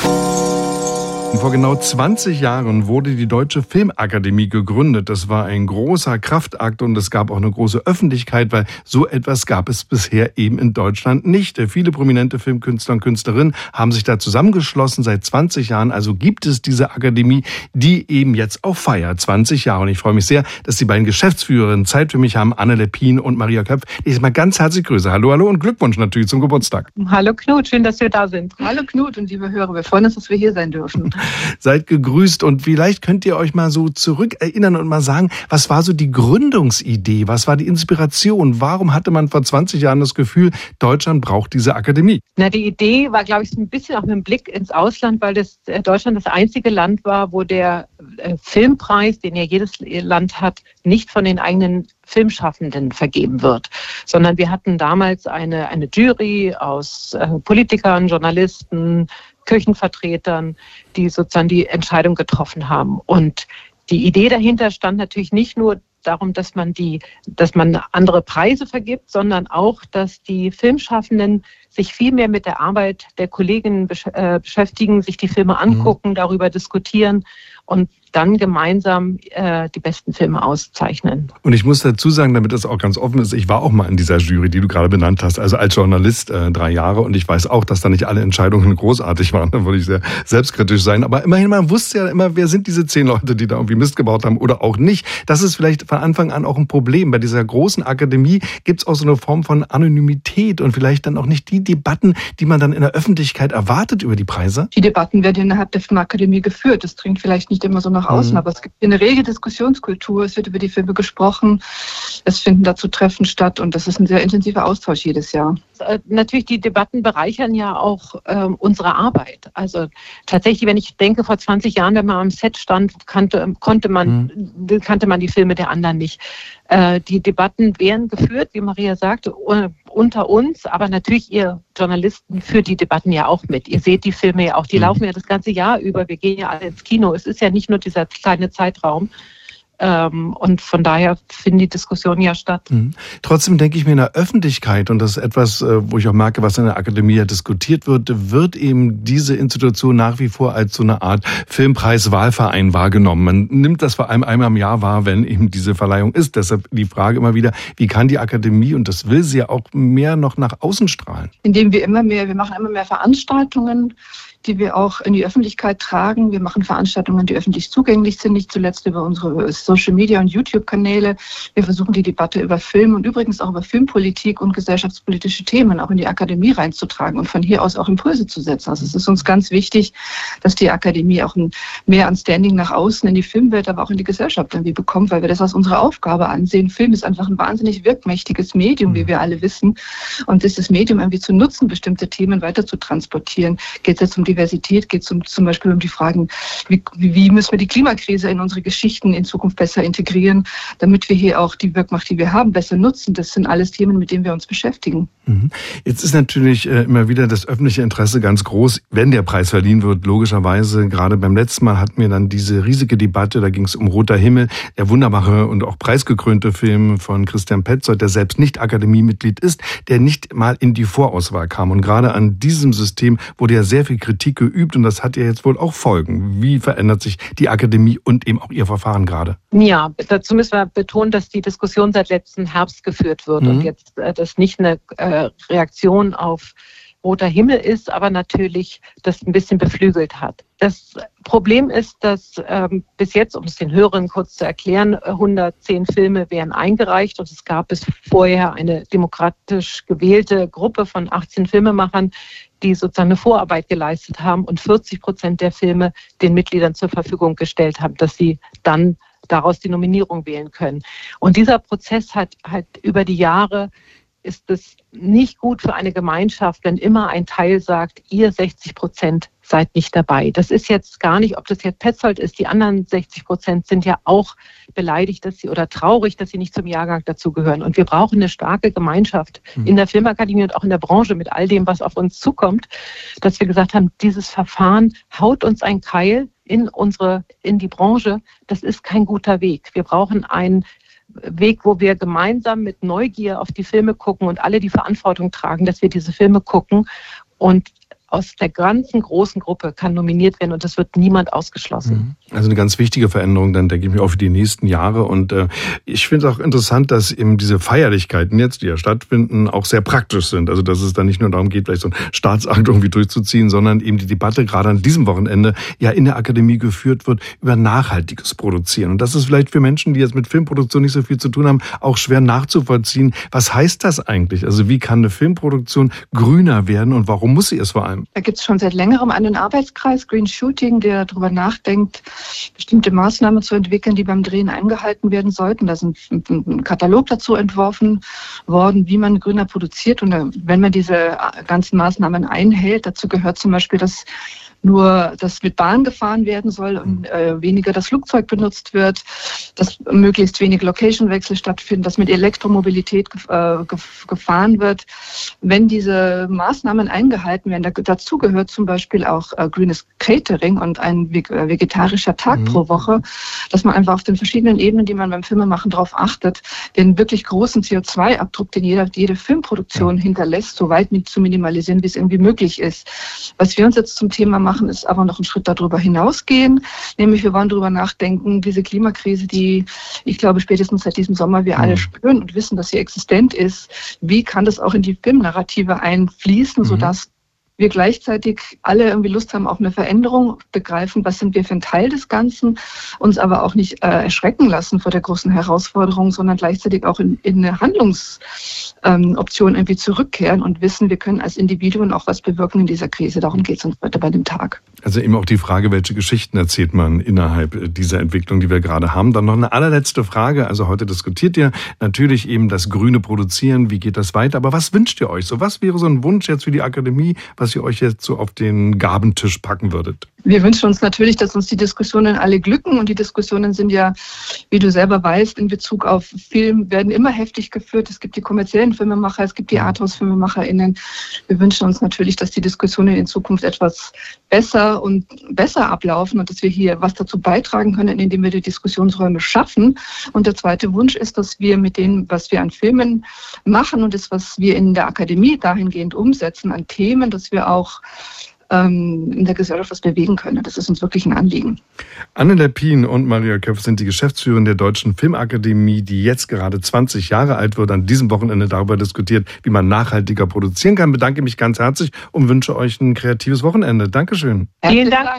S7: Vor genau 20 Jahren wurde die Deutsche Filmakademie gegründet. Das war ein großer Kraftakt und es gab auch eine große Öffentlichkeit, weil so etwas gab es bisher eben in Deutschland nicht. Viele prominente Filmkünstler und Künstlerinnen haben sich da zusammengeschlossen. Seit 20 Jahren also gibt es diese Akademie, die eben jetzt auch feiert. 20 Jahre. Und ich freue mich sehr, dass die beiden Geschäftsführerinnen Zeit für mich haben, Anne Lepin und Maria Köpf. Ich mal ganz herzlich grüße. Hallo, hallo und Glückwunsch natürlich zum Geburtstag.
S9: Hallo Knut, schön, dass wir da sind. Hallo Knut und liebe Hörer, wir freuen uns, dass wir hier sein dürfen.
S7: Seid gegrüßt und vielleicht könnt ihr euch mal so zurückerinnern und mal sagen, was war so die Gründungsidee, was war die Inspiration, warum hatte man vor 20 Jahren das Gefühl, Deutschland braucht diese Akademie?
S9: Na, die Idee war, glaube ich, so ein bisschen auch mit dem Blick ins Ausland, weil Deutschland das einzige Land war, wo der Filmpreis, den ja jedes Land hat, nicht von den eigenen Filmschaffenden vergeben wird, sondern wir hatten damals eine Jury aus Politikern, Journalisten, Kirchenvertretern, die sozusagen die Entscheidung getroffen haben. Und die Idee dahinter stand natürlich nicht nur darum, dass man andere Preise vergibt, sondern auch, dass die Filmschaffenden sich viel mehr mit der Arbeit der Kolleginnen beschäftigen, sich die Filme angucken, darüber diskutieren und dann gemeinsam die besten Filme auszeichnen.
S7: Und ich muss dazu sagen, damit das auch ganz offen ist, ich war auch mal in dieser Jury, die du gerade benannt hast, also als Journalist 3 Jahre, und ich weiß auch, dass da nicht alle Entscheidungen großartig waren, da würde ich sehr selbstkritisch sein, aber immerhin, man wusste ja immer, wer sind diese 10 Leute, die da irgendwie Mist gebaut haben oder auch nicht. Das ist vielleicht von Anfang an auch ein Problem. Bei dieser großen Akademie gibt es auch so eine Form von Anonymität und vielleicht dann auch nicht die Debatten, die man dann in der Öffentlichkeit erwartet über die Preise.
S10: Die Debatten werden innerhalb der Filmakademie geführt. Das dringt vielleicht nicht immer so nach außen, aber es gibt eine rege Diskussionskultur, es wird über die Filme gesprochen, es finden dazu Treffen statt und das ist ein sehr intensiver Austausch jedes Jahr.
S9: Natürlich, die Debatten bereichern ja auch unsere Arbeit. Also tatsächlich, wenn ich denke, vor 20 Jahren, wenn man am Set stand, kannte man die Filme der anderen nicht. Die Debatten werden geführt, wie Maria sagte, unter uns, aber natürlich ihr Journalisten führt die Debatten ja auch mit. Ihr seht die Filme ja auch, die laufen ja das ganze Jahr über. Wir gehen ja alle ins Kino. Es ist ja nicht nur dieser kleine Zeitraum. Und von daher finden die Diskussionen ja statt.
S7: Trotzdem denke ich mir, in der Öffentlichkeit, und das ist etwas, wo ich auch merke, was in der Akademie ja diskutiert wird eben diese Institution nach wie vor als so eine Art Filmpreis-Wahlverein wahrgenommen. Man nimmt das vor allem einmal im Jahr wahr, wenn eben diese Verleihung ist. Deshalb die Frage immer wieder, wie kann die Akademie, und das will sie ja auch, mehr noch nach außen strahlen?
S10: Indem wir machen immer mehr Veranstaltungen, die wir auch in die Öffentlichkeit tragen. Wir machen Veranstaltungen, die öffentlich zugänglich sind, nicht zuletzt über unsere Social-Media- und YouTube-Kanäle. Wir versuchen die Debatte über Film und übrigens auch über Filmpolitik und gesellschaftspolitische Themen auch in die Akademie reinzutragen und von hier aus auch Impulse zu setzen. Also es ist uns ganz wichtig, dass die Akademie auch mehr an Standing nach außen in die Filmwelt, aber auch in die Gesellschaft irgendwie bekommt, weil wir das als unsere Aufgabe ansehen. Film ist einfach ein wahnsinnig wirkmächtiges Medium, wie wir alle wissen. Und dieses Medium irgendwie zu nutzen, bestimmte Themen weiter zu transportieren. Geht es jetzt um Diversität, geht es zum Beispiel um die Fragen, wie müssen wir die Klimakrise in unsere Geschichten in Zukunft besser integrieren, damit wir hier auch die Wirkmacht, die wir haben, besser nutzen. Das sind alles Themen, mit denen wir uns beschäftigen.
S7: Jetzt ist natürlich immer wieder das öffentliche Interesse ganz groß, wenn der Preis verliehen wird, logischerweise. Gerade beim letzten Mal hatten wir dann diese riesige Debatte, da ging es um Roter Himmel, der wunderbare und auch preisgekrönte Film von Christian Petzold, der selbst nicht Akademiemitglied ist, der nicht mal in die Vorauswahl kam. Und gerade an diesem System wurde ja sehr viel Kritik geübt und das hat ja jetzt wohl auch Folgen. Wie verändert sich die Akademie und eben auch ihr Verfahren gerade?
S9: Ja, dazu müssen wir betonen, dass die Diskussion seit letzten Herbst geführt wird und jetzt das nicht eine Reaktion auf Roter Himmel ist, aber natürlich das ein bisschen beflügelt hat. Das Problem ist, dass bis jetzt, um es den Hörern kurz zu erklären, 110 Filme wären eingereicht und es gab bis vorher eine demokratisch gewählte Gruppe von 18 Filmemachern, die sozusagen eine Vorarbeit geleistet haben und 40% der Filme den Mitgliedern zur Verfügung gestellt haben, dass sie dann daraus die Nominierung wählen können. Und dieser Prozess hat halt über die Jahre, ist es nicht gut für eine Gemeinschaft, wenn immer ein Teil sagt, ihr 60% seid nicht dabei. Das ist jetzt gar nicht, ob das jetzt Petzold ist, die anderen 60% sind ja auch beleidigt, dass sie oder traurig, dass sie nicht zum Jahrgang dazugehören. Und wir brauchen eine starke Gemeinschaft in der Filmakademie und auch in der Branche mit all dem, was auf uns zukommt, dass wir gesagt haben, dieses Verfahren haut uns ein Keil in die Branche. Das ist kein guter Weg. Wir brauchen einen Weg, wo wir gemeinsam mit Neugier auf die Filme gucken und alle die Verantwortung tragen, dass wir diese Filme gucken und aus der ganzen großen Gruppe kann nominiert werden und es wird niemand ausgeschlossen.
S7: Also eine ganz wichtige Veränderung, dann denke ich mir auch für die nächsten Jahre. Und ich finde es auch interessant, dass eben diese Feierlichkeiten jetzt, die ja stattfinden, auch sehr praktisch sind. Also dass es dann nicht nur darum geht, vielleicht so einen Staatsakt irgendwie durchzuziehen, sondern eben die Debatte gerade an diesem Wochenende ja in der Akademie geführt wird über nachhaltiges Produzieren. Und das ist vielleicht für Menschen, die jetzt mit Filmproduktion nicht so viel zu tun haben, auch schwer nachzuvollziehen. Was heißt das eigentlich? Also wie kann eine Filmproduktion grüner werden und warum muss sie es vor allem?
S10: Da gibt es schon seit längerem einen Arbeitskreis, Green Shooting, der darüber nachdenkt, bestimmte Maßnahmen zu entwickeln, die beim Drehen eingehalten werden sollten. Da ist ein Katalog dazu entworfen worden, wie man grüner produziert. Und wenn man diese ganzen Maßnahmen einhält, dazu gehört zum Beispiel, dass nur dass mit Bahn gefahren werden soll und weniger das Flugzeug benutzt wird, dass möglichst wenig Location-Wechsel stattfinden, dass mit Elektromobilität gefahren wird. Wenn diese Maßnahmen eingehalten werden, dazu gehört zum Beispiel auch grünes Catering und ein vegetarischer Tag pro Woche, dass man einfach auf den verschiedenen Ebenen, die man beim Filmemachen darauf achtet, den wirklich großen CO2-Abdruck, den jede Filmproduktion hinterlässt, so weit zu minimalisieren, wie es irgendwie möglich ist. Was wir uns jetzt zum Thema machen, ist aber noch einen Schritt darüber hinausgehen, nämlich wir wollen darüber nachdenken, diese Klimakrise, die ich glaube spätestens seit diesem Sommer wir alle spüren und wissen, dass sie existent ist, wie kann das auch in die Filmnarrative einfließen, sodass wir gleichzeitig alle irgendwie Lust haben auf eine Veränderung, begreifen, was sind wir für ein Teil des Ganzen, uns aber auch nicht erschrecken lassen vor der großen Herausforderung, sondern gleichzeitig auch in eine Handlungsoption irgendwie zurückkehren und wissen, wir können als Individuen auch was bewirken in dieser Krise. Darum geht es uns heute bei dem Tag.
S7: Also eben auch die Frage, welche Geschichten erzählt man innerhalb dieser Entwicklung, die wir gerade haben. Dann noch eine allerletzte Frage. Also heute diskutiert ihr natürlich eben das grüne Produzieren. Wie geht das weiter? Aber was wünscht ihr euch so? Was wäre so ein Wunsch jetzt für die Akademie, was ihr euch jetzt so auf den Gabentisch packen würdet?
S10: Wir wünschen uns natürlich, dass uns die Diskussionen alle glücken. Und die Diskussionen sind ja, wie du selber weißt, in Bezug auf Film werden immer heftig geführt. Es gibt die kommerziellen Filmemacher, es gibt die Arthouse-FilmemacherInnen. Wir wünschen uns natürlich, dass die Diskussionen in Zukunft etwas besser ablaufen und dass wir hier was dazu beitragen können, indem wir die Diskussionsräume schaffen. Und der zweite Wunsch ist, dass wir mit dem, was wir an Filmen machen und das, was wir in der Akademie dahingehend umsetzen an Themen, dass wir auch in der Gesellschaft was bewegen können. Das ist uns wirklich ein Anliegen.
S7: Anne Lerpin und Maria Köpf sind die Geschäftsführerin der Deutschen Filmakademie, die jetzt gerade 20 Jahre alt wird, an diesem Wochenende darüber diskutiert, wie man nachhaltiger produzieren kann. Ich bedanke mich ganz herzlich und wünsche euch ein kreatives Wochenende. Dankeschön.
S9: Vielen Dank.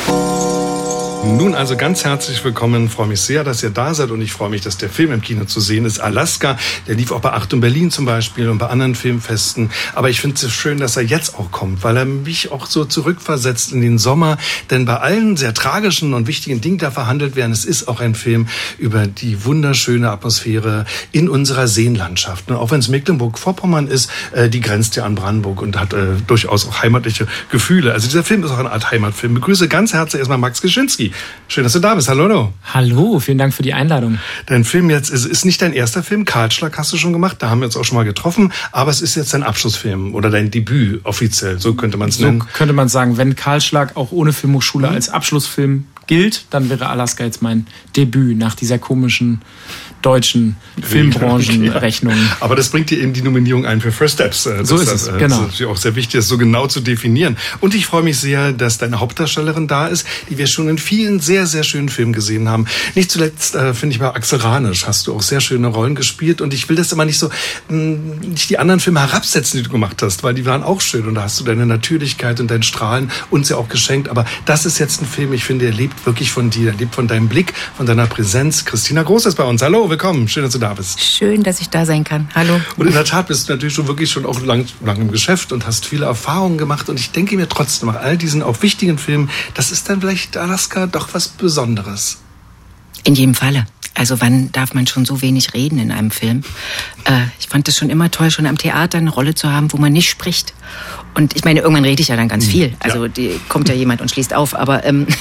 S7: Nun also ganz herzlich willkommen. Ich freue mich sehr, dass ihr da seid und ich freue mich, dass der Film im Kino zu sehen ist. Alaska, der lief auch bei Achtung Berlin zum Beispiel und bei anderen Filmfesten. Aber ich finde es schön, dass er jetzt auch kommt, weil er mich auch so zurückversetzt in den Sommer. Denn bei allen sehr tragischen und wichtigen Dingen, die da verhandelt werden, es ist auch ein Film über die wunderschöne Atmosphäre in unserer Seenlandschaft. Auch wenn es Mecklenburg-Vorpommern ist, die grenzt ja an Brandenburg und hat durchaus auch heimatliche Gefühle. Also dieser Film ist auch eine Art Heimatfilm. Ich begrüße ganz herzlich erstmal Max Gischinski. Schön, dass du da bist. Hallo.
S11: Hallo, vielen Dank für die Einladung.
S7: Dein Film jetzt ist nicht dein erster Film. Kahlschlag hast du schon gemacht. Da haben wir uns auch schon mal getroffen. Aber es ist jetzt dein Abschlussfilm oder dein Debüt offiziell. So könnte man es nennen.
S11: So könnte man sagen. Wenn Kahlschlag auch ohne Filmhochschule als Abschlussfilm gilt, dann wäre Alaska jetzt mein Debüt nach dieser komischen deutschen Filmbranchenrechnung.
S7: Okay. Aber das bringt dir eben die Nominierung ein für First Steps.
S11: So ist es, genau.
S7: Das ist auch sehr wichtig, das so genau zu definieren. Und ich freue mich sehr, dass deine Hauptdarstellerin da ist, die wir schon in vielen sehr, sehr schönen Filmen gesehen haben. Nicht zuletzt, finde ich, bei Axel Ranisch hast du auch sehr schöne Rollen gespielt. Und ich will das immer nicht die anderen Filme herabsetzen, die du gemacht hast, weil die waren auch schön. Und da hast du deine Natürlichkeit und dein Strahlen uns ja auch geschenkt. Aber das ist jetzt ein Film, ich finde, er lebt wirklich von dir, er lebt von deinem Blick, von deiner Präsenz. Christina Groß ist bei uns. Hallo, willkommen. Schön, dass du da bist.
S12: Schön, dass ich da sein kann. Hallo.
S7: Und in der Tat bist du natürlich schon auch lang im Geschäft und hast viele Erfahrungen gemacht. Und ich denke mir trotzdem, nach all diesen auch wichtigen Filmen, das ist dann vielleicht Alaska doch was Besonderes.
S12: In jedem Falle. Also wann darf man schon so wenig reden in einem Film? Ich fand es schon immer toll, schon am Theater eine Rolle zu haben, wo man nicht spricht. Und ich meine, irgendwann rede ich ja dann ganz viel. Also kommt ja jemand und schließt auf. Aber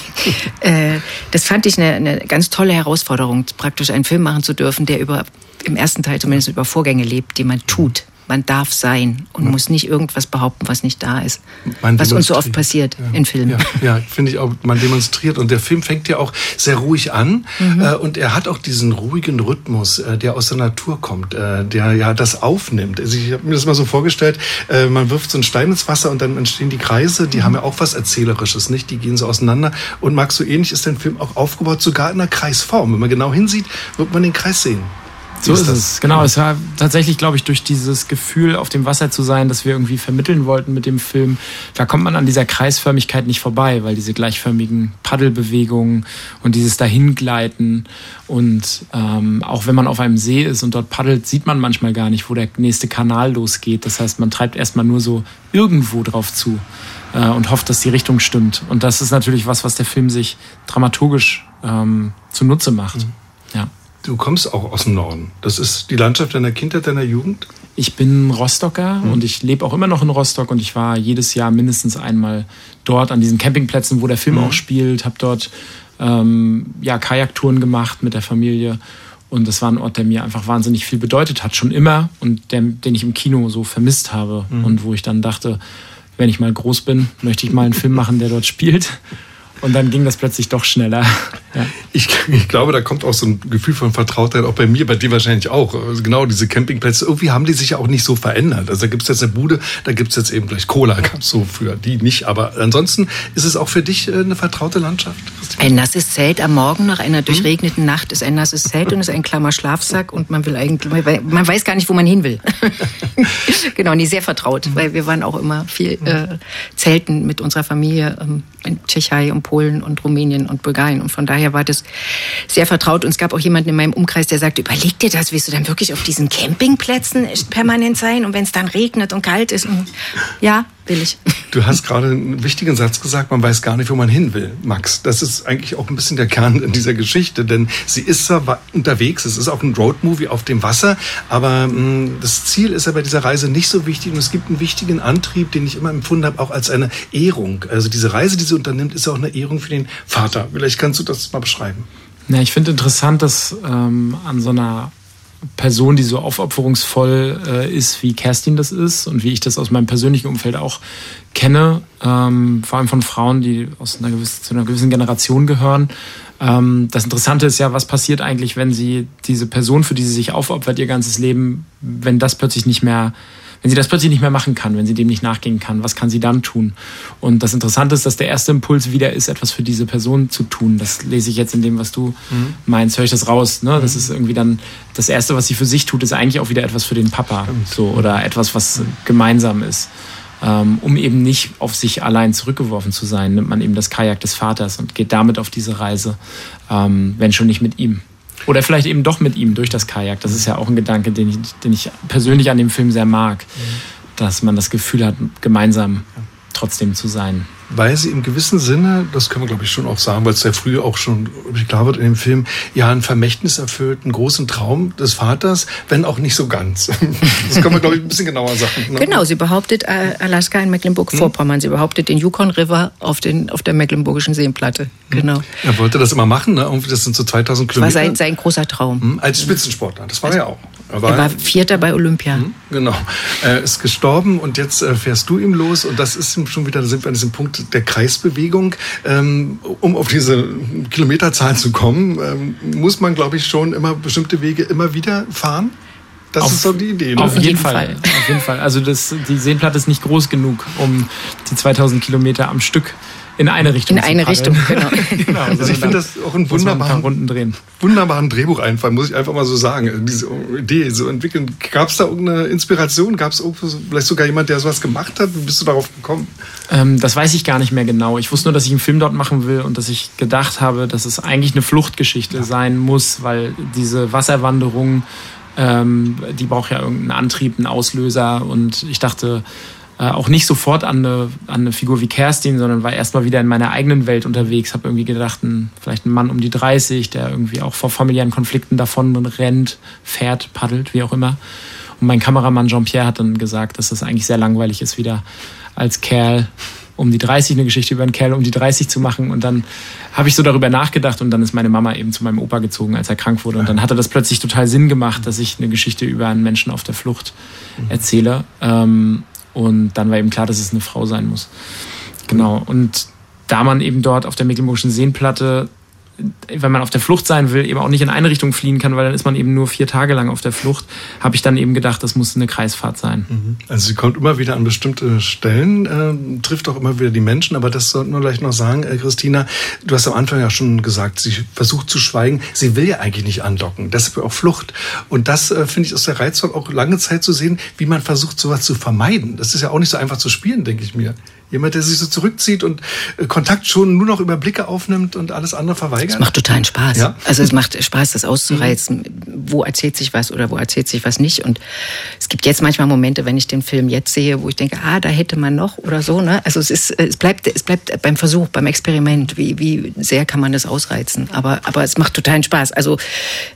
S12: das fand ich eine ganz tolle Herausforderung, praktisch einen Film machen zu dürfen, der im ersten Teil zumindest über Vorgänge lebt, die man tut. Man darf sein und muss nicht irgendwas behaupten, was nicht da ist. Was uns so oft passiert in Filmen.
S7: Ja, finde ich auch, man demonstriert. Und der Film fängt ja auch sehr ruhig an. Und er hat auch diesen ruhigen Rhythmus, der aus der Natur kommt, der ja das aufnimmt. Also ich habe mir das mal so vorgestellt, man wirft so einen Stein ins Wasser und dann entstehen die Kreise, die haben ja auch was Erzählerisches, nicht? Die gehen so auseinander. Und Max, so ähnlich ist der Film auch aufgebaut, sogar in einer Kreisform. Wenn man genau hinsieht, wird man den Kreis sehen.
S11: So ist es, genau. Es war tatsächlich, glaube ich, durch dieses Gefühl, auf dem Wasser zu sein, das wir irgendwie vermitteln wollten mit dem Film, da kommt man an dieser Kreisförmigkeit nicht vorbei, weil diese gleichförmigen Paddelbewegungen und dieses Dahingleiten und auch wenn man auf einem See ist und dort paddelt, sieht man manchmal gar nicht, wo der nächste Kanal losgeht. Das heißt, man treibt erstmal nur so irgendwo drauf zu und hofft, dass die Richtung stimmt. Und das ist natürlich was der Film sich dramaturgisch zunutze macht. Ja.
S7: Du kommst auch aus dem Norden. Das ist die Landschaft deiner Kindheit, deiner Jugend?
S11: Ich bin Rostocker und ich lebe auch immer noch in Rostock und ich war jedes Jahr mindestens einmal dort an diesen Campingplätzen, wo der Film auch spielt, habe dort Kajaktouren gemacht mit der Familie und das war ein Ort, der mir einfach wahnsinnig viel bedeutet hat, schon immer und den ich im Kino so vermisst habe und wo ich dann dachte, wenn ich mal groß bin, möchte ich mal einen Film machen, der dort spielt. Und dann ging das plötzlich doch schneller. Ja.
S7: Ich glaube, da kommt auch so ein Gefühl von Vertrautheit, auch bei mir, bei dir wahrscheinlich auch. Also genau, diese Campingplätze, irgendwie haben die sich ja auch nicht so verändert. Also da gibt es jetzt eine Bude, da gibt es jetzt eben gleich Cola, gab es so für die nicht. Aber ansonsten ist es auch für dich eine vertraute Landschaft, Christine?
S12: Ein nasses Zelt am Morgen nach einer durchregneten Nacht ist ein nasses Zelt und ist ein klammer Schlafsack und man weiß gar nicht, wo man hin will. Genau, sehr vertraut, weil wir waren auch immer viel zelten mit unserer Familie in Tschechei und Polen und Rumänien und Bulgarien. Und von daher war das sehr vertraut. Und es gab auch jemanden in meinem Umkreis, der sagte, überleg dir das, willst du dann wirklich auf diesen Campingplätzen permanent sein? Und wenn es dann regnet und kalt ist? Und ja, will ich.
S7: Du hast gerade einen wichtigen Satz gesagt, man weiß gar nicht, wo man hin will, Max. Das ist eigentlich auch ein bisschen der Kern in dieser Geschichte, denn sie ist zwar unterwegs, es ist auch ein Roadmovie auf dem Wasser, aber das Ziel ist ja bei dieser Reise nicht so wichtig und es gibt einen wichtigen Antrieb, den ich immer empfunden habe, auch als eine Ehrung. Also diese Reise, die sie unternimmt, ist auch eine Ehrung für den Vater. Vielleicht kannst du das mal beschreiben.
S11: Ja, ich finde interessant, dass an so einer Person, die so aufopferungsvoll ist, wie Kerstin das ist und wie ich das aus meinem persönlichen Umfeld auch kenne, vor allem von Frauen, die zu einer gewissen Generation gehören. Das Interessante ist ja, was passiert eigentlich, wenn sie diese Person, für die sie sich aufopfert, ihr ganzes Leben, wenn sie das plötzlich nicht mehr machen kann, wenn sie dem nicht nachgehen kann, was kann sie dann tun? Und das Interessante ist, dass der erste Impuls wieder ist, etwas für diese Person zu tun. Das lese ich jetzt in dem, was du meinst, höre ich das raus. Ne? Das ist irgendwie dann, das Erste, was sie für sich tut, ist eigentlich auch wieder etwas für den Papa. So, oder etwas, was gemeinsam ist. Um eben nicht auf sich allein zurückgeworfen zu sein, nimmt man eben das Kajak des Vaters und geht damit auf diese Reise, wenn schon nicht mit ihm. Oder vielleicht eben doch mit ihm durch das Kajak. Das ist ja auch ein Gedanke, den ich persönlich an dem Film sehr mag, dass man das Gefühl hat, gemeinsam trotzdem zu sein.
S7: Weil sie im gewissen Sinne, das können wir glaube ich schon auch sagen, weil es sehr früh auch schon klar wird in dem Film, ja ein Vermächtnis erfüllt, einen großen Traum des Vaters, wenn auch nicht so ganz. Das kann man glaube ich ein bisschen genauer sagen. Ne?
S12: Genau, sie behauptet Alaska in Mecklenburg-Vorpommern, sie behauptet den Yukon River auf der Mecklenburgischen Seenplatte. Genau.
S7: Er wollte das immer machen, ne? Das sind so 2000 Kilometer.
S12: Das war sein großer Traum.
S7: Als Spitzensportler, das war er ja auch.
S12: Er war Vierter bei Olympia.
S7: Genau. Er ist gestorben und jetzt fährst du ihm los und das ist schon wieder, da sind wir an diesem Punkt der Kreisbewegung. Um auf diese Kilometerzahl zu kommen, muss man, glaube ich, schon immer bestimmte Wege immer wieder fahren. Das ist so die Idee. Ne?
S11: Auf jeden Fall. Auf jeden Fall. Also die Seenplatte ist nicht groß genug, um die 2000 Kilometer am Stück in eine Richtung zu
S12: Richtung, genau.
S7: Genau. Also ich finde das auch einen wunderbaren Drehbucheinfall, muss ich einfach mal so sagen. Diese Idee so entwickeln. Gab es da irgendeine Inspiration? Gab es vielleicht sogar jemand, der sowas gemacht hat? Wie bist du darauf gekommen?
S11: Das weiß ich gar nicht mehr genau. Ich wusste nur, dass ich einen Film dort machen will und dass ich gedacht habe, dass es eigentlich eine Fluchtgeschichte sein muss, weil diese Wasserwanderung, die braucht ja irgendeinen Antrieb, einen Auslöser und ich dachte auch nicht sofort an eine Figur wie Kerstin, sondern war erstmal wieder in meiner eigenen Welt unterwegs. Habe irgendwie gedacht, vielleicht ein Mann um die 30, der irgendwie auch vor familiären Konflikten davon rennt, fährt, paddelt, wie auch immer. Und mein Kameramann Jean-Pierre hat dann gesagt, dass das eigentlich sehr langweilig ist, wieder als Kerl um die 30 eine Geschichte über einen Kerl um die 30 zu machen. Und dann habe ich so darüber nachgedacht und dann ist meine Mama eben zu meinem Opa gezogen, als er krank wurde. Und dann hatte das plötzlich total Sinn gemacht, dass ich eine Geschichte über einen Menschen auf der Flucht erzähle. Und dann war eben klar, dass es eine Frau sein muss. Genau. Und da man eben dort auf der Mecklenburgischen Seenplatte, wenn man auf der Flucht sein will, eben auch nicht in eine Richtung fliehen kann, weil dann ist man eben nur 4 Tage lang auf der Flucht, habe ich dann eben gedacht, das muss eine Kreisfahrt sein.
S7: Also sie kommt immer wieder an bestimmte Stellen, trifft auch immer wieder die Menschen, aber das sollten wir gleich noch sagen, Christina, du hast am Anfang ja schon gesagt, sie versucht zu schweigen, sie will ja eigentlich nicht andocken, deshalb auch Flucht. Und das finde ich ist der reizvoll, auch lange Zeit zu sehen, wie man versucht, sowas zu vermeiden. Das ist ja auch nicht so einfach zu spielen, denke ich mir. Jemand, der sich so zurückzieht und Kontakt schon nur noch über Blicke aufnimmt und alles andere verweigert.
S12: Es macht totalen Spaß. Ja? Also es macht Spaß, das auszureizen. Wo erzählt sich was oder wo erzählt sich was nicht. Und es gibt jetzt manchmal Momente, wenn ich den Film jetzt sehe, wo ich denke, da hätte man noch oder so. Ne? Also es bleibt beim Versuch, beim Experiment. Wie sehr kann man das ausreizen? Aber es macht totalen Spaß. Also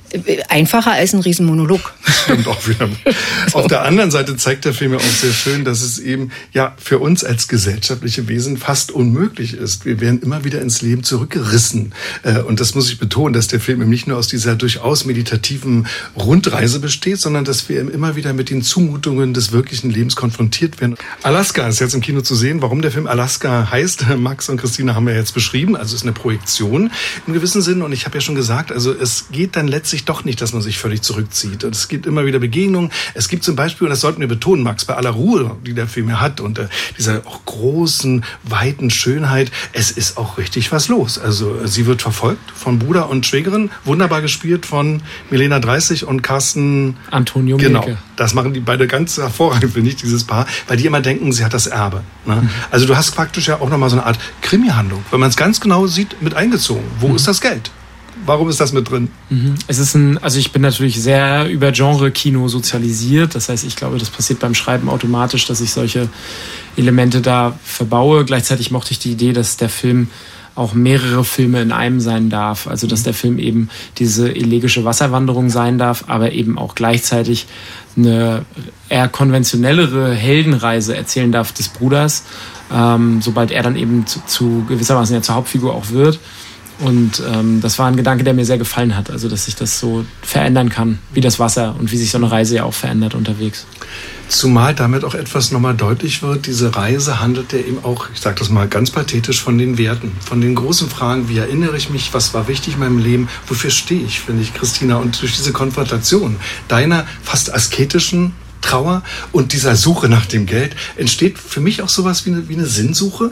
S12: Einfacher als ein Riesenmonolog.
S7: Stimmt auch wieder. Auf der anderen Seite zeigt der Film ja auch sehr schön, dass es eben ja für uns als gesellschaftliche Wesen fast unmöglich ist. Wir werden immer wieder ins Leben zurückgerissen. Und das muss ich betonen, dass der Film eben nicht nur aus dieser durchaus meditativen Rundreise besteht, sondern dass wir immer wieder mit den Zumutungen des wirklichen Lebens konfrontiert werden. Alaska ist jetzt im Kino zu sehen. Warum der Film Alaska heißt, Max und Christina haben ja jetzt beschrieben. Also es ist eine Projektion im gewissen Sinn. Und ich habe ja schon gesagt, also es geht dann letztlich doch nicht, dass man sich völlig zurückzieht. Und es gibt immer wieder Begegnungen. Es gibt zum Beispiel, und das sollten wir betonen, Max, bei aller Ruhe, die der Film ja hat und dieser auch großen, weiten Schönheit, es ist auch richtig was los. Also sie wird verfolgt von Bruder und Schwägerin, wunderbar gespielt von Milena Dreissig und Carsten
S11: Antonio
S7: Genau,
S11: Mielke.
S7: das machen die beide ganz hervorragend, finde ich, dieses Paar, weil die immer denken, sie hat das Erbe. Ne? Also du hast praktisch ja auch nochmal so eine Art Krimi-Handlung, wenn man es ganz genau sieht, mit eingezogen. Wo ist das Geld? Warum ist das mit drin?
S11: Es ist also ich bin natürlich sehr über Genre-Kino sozialisiert. Das heißt, ich glaube, das passiert beim Schreiben automatisch, dass ich solche Elemente da verbaue. Gleichzeitig mochte ich die Idee, dass der Film auch mehrere Filme in einem sein darf. Also dass der Film eben diese elegische Wasserwanderung sein darf, aber eben auch gleichzeitig eine eher konventionellere Heldenreise erzählen darf des Bruders, sobald er dann eben zu gewissermaßen ja zur Hauptfigur auch wird. Und das war ein Gedanke, der mir sehr gefallen hat. Also, dass sich das so verändern kann, wie das Wasser und wie sich so eine Reise ja auch verändert unterwegs.
S7: Zumal damit auch etwas nochmal deutlich wird, diese Reise handelt ja eben auch, ich sage das mal ganz pathetisch, von den Werten, von den großen Fragen, wie erinnere ich mich, was war wichtig in meinem Leben, wofür stehe ich, finde ich, Christina. Und durch diese Konfrontation deiner fast asketischen Trauer und dieser Suche nach dem Geld entsteht für mich auch sowas wie eine Sinnsuche?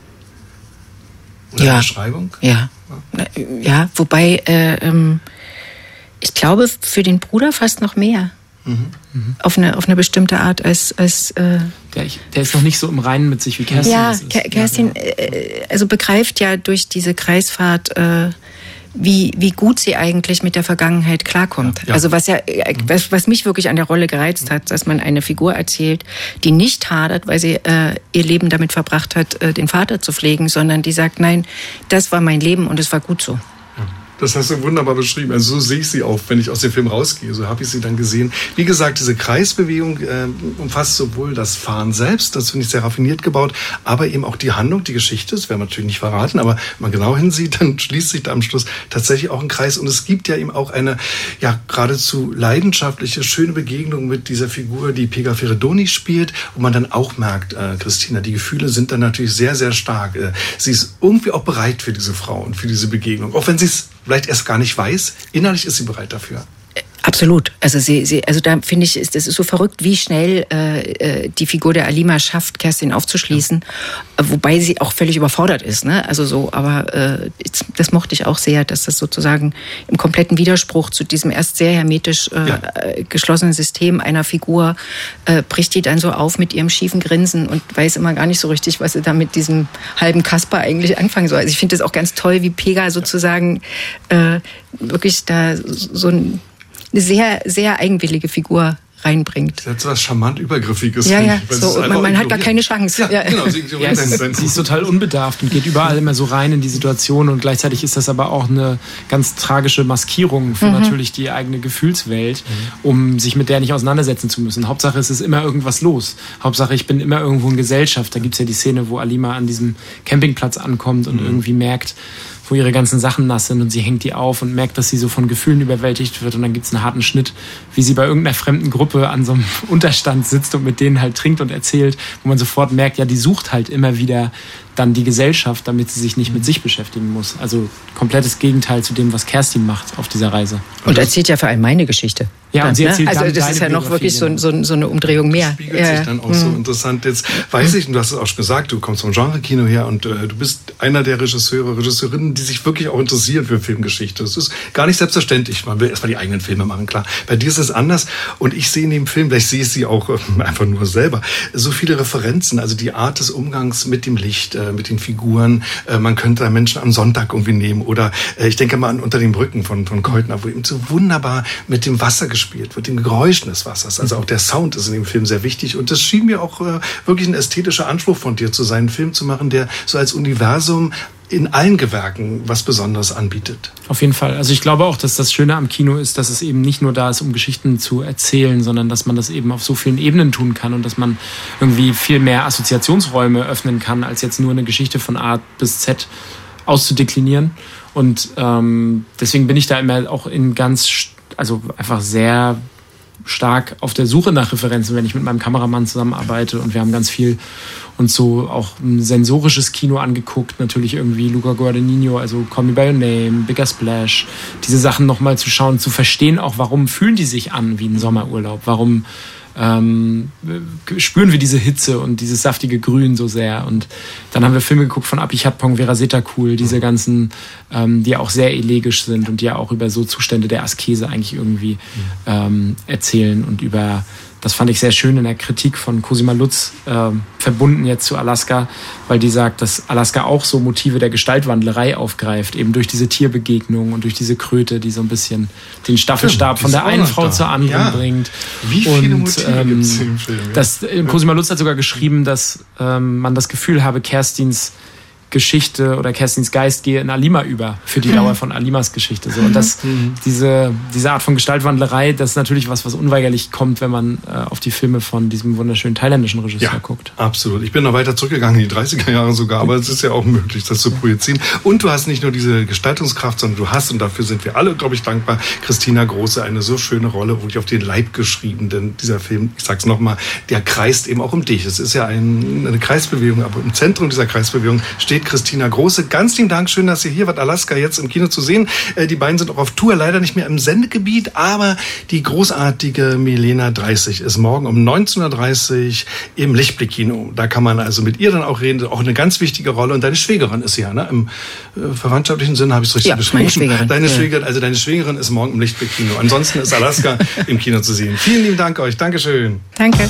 S7: Oder
S12: ja.
S7: Beschreibung?
S12: Ja. Ja, wobei ich glaube, für den Bruder fast noch mehr. Auf eine bestimmte Art als
S11: der ist noch nicht so im Reinen mit sich wie Kerstin.
S12: Ja, Kerstin also begreift ja durch diese Kreisfahrt wie gut sie eigentlich mit der Vergangenheit klarkommt. Ja. Also was mich wirklich an der Rolle gereizt hat, dass man eine Figur erzählt, die nicht hadert, weil sie ihr Leben damit verbracht hat, den Vater zu pflegen, sondern die sagt, nein, das war mein Leben und es war gut so.
S7: Das hast du wunderbar beschrieben. Also so sehe ich sie auch, wenn ich aus dem Film rausgehe. So habe ich sie dann gesehen. Wie gesagt, diese Kreisbewegung umfasst sowohl das Fahren selbst, das finde ich sehr raffiniert gebaut, aber eben auch die Handlung, die Geschichte. Das werden wir natürlich nicht verraten, aber wenn man genau hinsieht, dann schließt sich da am Schluss tatsächlich auch ein Kreis. Und es gibt ja eben auch eine ja geradezu leidenschaftliche, schöne Begegnung mit dieser Figur, die Pega Ferredoni spielt, wo man dann auch merkt, Christina, die Gefühle sind dann natürlich sehr, sehr stark. Sie ist irgendwie auch bereit für diese Frau und für diese Begegnung, auch wenn sie es vielleicht erst gar nicht weiß, innerlich ist sie bereit dafür.
S12: Absolut. Also also da finde ich, das ist so verrückt, wie schnell die Figur der Alima schafft, Kerstin aufzuschließen, wobei sie auch völlig überfordert ist. Ne? Also so, aber das mochte ich auch sehr, dass das sozusagen im kompletten Widerspruch zu diesem erst sehr hermetisch geschlossenen System einer Figur bricht die dann so auf mit ihrem schiefen Grinsen und weiß immer gar nicht so richtig, was sie da mit diesem halben Kasper eigentlich anfangen soll. Also ich finde das auch ganz toll, wie Pega sozusagen wirklich da so eine sehr, sehr eigenwillige Figur reinbringt.
S7: Das hat was charmant Übergriffiges.
S12: Ja, so, man hat gar keine Chance.
S11: Ja, genau, sie ist total unbedarft und geht überall immer so rein in die Situation und gleichzeitig ist das aber auch eine ganz tragische Maskierung für natürlich die eigene Gefühlswelt, um sich mit der nicht auseinandersetzen zu müssen. Hauptsache es ist immer irgendwas los. Hauptsache ich bin immer irgendwo in Gesellschaft. Da gibt's ja die Szene, wo Alima an diesem Campingplatz ankommt und irgendwie merkt, wo ihre ganzen Sachen nass sind und sie hängt die auf und merkt, dass sie so von Gefühlen überwältigt wird und dann gibt's einen harten Schnitt, wie sie bei irgendeiner fremden Gruppe an so einem Unterstand sitzt und mit denen halt trinkt und erzählt, wo man sofort merkt, ja, die sucht halt immer wieder dann die Gesellschaft, damit sie sich nicht mit sich beschäftigen muss. Also komplettes Gegenteil zu dem, was Kerstin macht auf dieser Reise.
S12: Und erzählt ja vor allem meine Geschichte.
S11: Ja,
S12: dann,
S11: und sie erzählt
S12: also
S11: dann
S12: das ist ja noch wirklich so eine Umdrehung mehr.
S7: Das spiegelt sich dann auch so interessant. Jetzt weiß ich, und du hast es auch schon gesagt, du kommst vom Genre-Kino her und du bist einer der Regisseurinnen, die sich wirklich auch interessieren für Filmgeschichte. Das ist gar nicht selbstverständlich. Man will erstmal die eigenen Filme machen, klar. Bei dir ist es anders. Und ich sehe in dem Film, vielleicht sehe ich sie auch einfach nur selber, so viele Referenzen, also die Art des Umgangs mit dem Licht, mit den Figuren. Man könnte da Menschen am Sonntag irgendwie nehmen. Oder ich denke mal an Unter den Brücken von Keutner, wo eben so wunderbar mit dem Wasser gespielt wird, dem Geräuschen des Wassers. Also auch der Sound ist in dem Film sehr wichtig. Und das schien mir auch wirklich ein ästhetischer Anspruch von dir zu sein, einen Film zu machen, der so als Universum in allen Gewerken was Besonderes anbietet.
S11: Auf jeden Fall. Also ich glaube auch, dass das Schöne am Kino ist, dass es eben nicht nur da ist, um Geschichten zu erzählen, sondern dass man das eben auf so vielen Ebenen tun kann und dass man irgendwie viel mehr Assoziationsräume öffnen kann, als jetzt nur eine Geschichte von A bis Z auszudeklinieren. Und deswegen bin ich da immer auch einfach sehr stark auf der Suche nach Referenzen, wenn ich mit meinem Kameramann zusammenarbeite, und wir haben ganz viel uns so auch ein sensorisches Kino angeguckt, natürlich irgendwie Luca Guadagnino, also Call Me By Your Name, Bigger Splash, diese Sachen nochmal zu schauen, zu verstehen auch, warum fühlen die sich an wie ein Sommerurlaub, warum spüren wir diese Hitze und dieses saftige Grün so sehr. Und dann haben wir Filme geguckt von Apichatpong, Veraseta Cool, diese ganzen, die ja auch sehr elegisch sind und die ja auch über so Zustände der Askese eigentlich irgendwie erzählen und über, das fand ich sehr schön in der Kritik von Cosima Lutz, verbunden jetzt zu Alaska, weil die sagt, dass Alaska auch so Motive der Gestaltwandlerei aufgreift, eben durch diese Tierbegegnung und durch diese Kröte, die so ein bisschen den Staffelstab von der einen Frau zur anderen bringt.
S7: Wie viele Motive gibt es im Film?
S11: Cosima Lutz hat sogar geschrieben, dass man das Gefühl habe, Kerstins Geschichte oder Kerstins Geist gehe in Alima über, für die Dauer von Alimas Geschichte. So. Und diese Art von Gestaltwandlerei, das ist natürlich was unweigerlich kommt, wenn man auf die Filme von diesem wunderschönen thailändischen Regisseur guckt.
S7: Absolut. Ich bin noch weiter zurückgegangen, in die 30er Jahre sogar, aber es ist ja auch möglich, das zu projizieren. Und du hast nicht nur diese Gestaltungskraft, sondern du hast, und dafür sind wir alle, glaube ich, dankbar, Christina Große, eine so schöne Rolle, wirklich auf den Leib geschrieben, denn dieser Film, ich sag's nochmal, der kreist eben auch um dich. Es ist ja eine Kreisbewegung, aber im Zentrum dieser Kreisbewegung steht Christina Große. Ganz lieben Dank, schön, dass ihr hier wart. Alaska jetzt im Kino zu sehen. Die beiden sind auch auf Tour, leider nicht mehr im Sendegebiet, aber die großartige Milena Dreissig ist morgen um 19:30 Uhr im Lichtblick-Kino. Da kann man also mit ihr dann auch reden, auch eine ganz wichtige Rolle. Und deine Schwägerin ist ja, ne? Im verwandtschaftlichen Sinne habe ich es richtig beschrieben.
S12: Meine Schwägerin.
S7: Deine Schwägerin ist morgen im Lichtblick-Kino. Ansonsten ist Alaska im Kino zu sehen. Vielen lieben Dank euch. Dankeschön.
S12: Danke.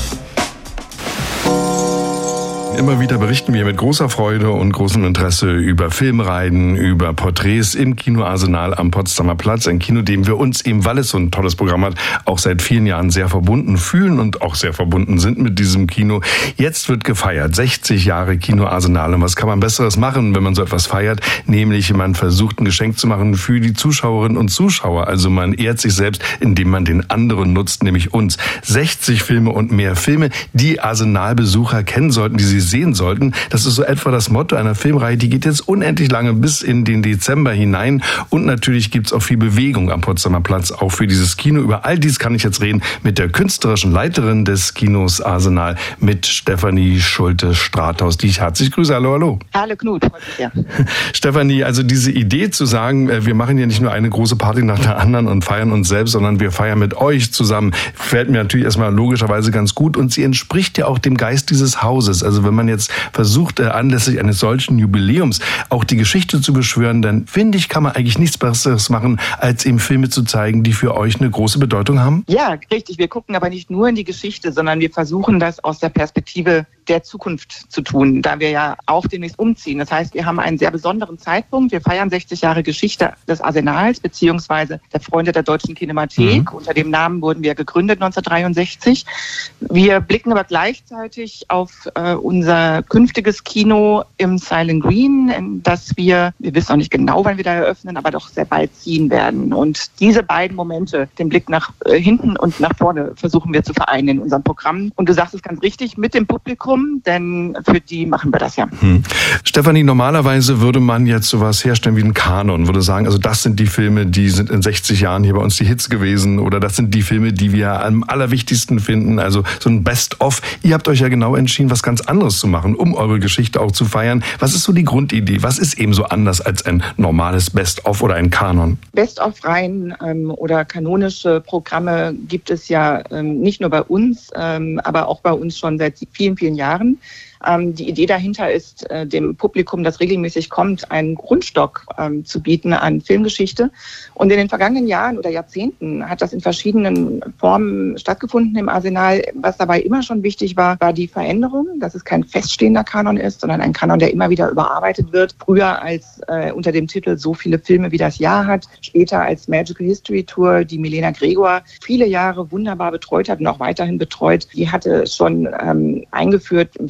S7: Immer wieder berichten wir mit großer Freude und großem Interesse über Filmreihen, über Porträts im Kino Arsenal am Potsdamer Platz. Ein Kino, dem wir uns eben, weil es so ein tolles Programm hat, auch seit vielen Jahren sehr verbunden fühlen und auch sehr verbunden sind mit diesem Kino. Jetzt wird gefeiert. 60 Jahre Kino Arsenal. Und was kann man Besseres machen, wenn man so etwas feiert? Nämlich, man versucht ein Geschenk zu machen für die Zuschauerinnen und Zuschauer. Also man ehrt sich selbst, indem man den anderen nutzt, nämlich uns. 60 Filme und mehr Filme, die Arsenal-Besucher kennen sollten, die sie sehen sollten. Das ist so etwa das Motto einer Filmreihe, die geht jetzt unendlich lange bis in den Dezember hinein. Und natürlich gibt's auch viel Bewegung am Potsdamer Platz, auch für dieses Kino. Über all dies kann ich jetzt reden mit der künstlerischen Leiterin des Kinos Arsenal, mit Stefanie Schulte-Strathaus, die ich herzlich grüße. Hallo, hallo.
S13: Hallo Knut, freut mich sehr.
S7: Stefanie, also diese Idee zu sagen, wir machen ja nicht nur eine große Party nach der anderen und feiern uns selbst, sondern wir feiern mit euch zusammen, fällt mir natürlich erstmal logischerweise ganz gut, und sie entspricht ja auch dem Geist dieses Hauses. Also wenn man jetzt versucht, anlässlich eines solchen Jubiläums auch die Geschichte zu beschwören, dann finde ich, kann man eigentlich nichts Besseres machen, als eben Filme zu zeigen, die für euch eine große Bedeutung haben.
S13: Ja, richtig. Wir gucken aber nicht nur in die Geschichte, sondern wir versuchen das aus der Perspektive der Zukunft zu tun, da wir ja auch demnächst umziehen. Das heißt, wir haben einen sehr besonderen Zeitpunkt. Wir feiern 60 Jahre Geschichte des Arsenals beziehungsweise der Freunde der Deutschen Kinemathek. Unter dem Namen wurden wir gegründet 1963. Wir blicken aber gleichzeitig auf unser künftiges Kino im Silent Green, in das wir wissen noch nicht genau, wann wir da eröffnen, aber doch sehr bald ziehen werden. Und diese beiden Momente, den Blick nach hinten und nach vorne, versuchen wir zu vereinen in unserem Programm. Und du sagst es ganz richtig, mit dem Publikum, denn für die machen wir das ja.
S7: Stefanie, normalerweise würde man jetzt sowas herstellen wie einen Kanon, würde sagen, also das sind die Filme, die sind in 60 Jahren hier bei uns die Hits gewesen, oder das sind die Filme, die wir am allerwichtigsten finden, also so ein Best-of. Ihr habt euch ja genau entschieden, was ganz anderes zu machen, um eure Geschichte auch zu feiern. Was ist so die Grundidee? Was ist eben so anders als ein normales Best-of oder ein Kanon?
S13: Best-of-Reihen oder kanonische Programme gibt es ja nicht nur bei uns, aber auch bei uns schon seit vielen, vielen Jahren. Die Idee dahinter ist, dem Publikum, das regelmäßig kommt, einen Grundstock zu bieten an Filmgeschichte. Und in den vergangenen Jahren oder Jahrzehnten hat das in verschiedenen Formen stattgefunden im Arsenal. Was dabei immer schon wichtig war, war die Veränderung, dass es kein feststehender Kanon ist, sondern ein Kanon, der immer wieder überarbeitet wird. Früher als unter dem Titel So viele Filme wie das Jahr hat, später als Magical History Tour, die Milena Gregor viele Jahre wunderbar betreut hat und auch weiterhin betreut. Die hatte schon eingeführt bestimmte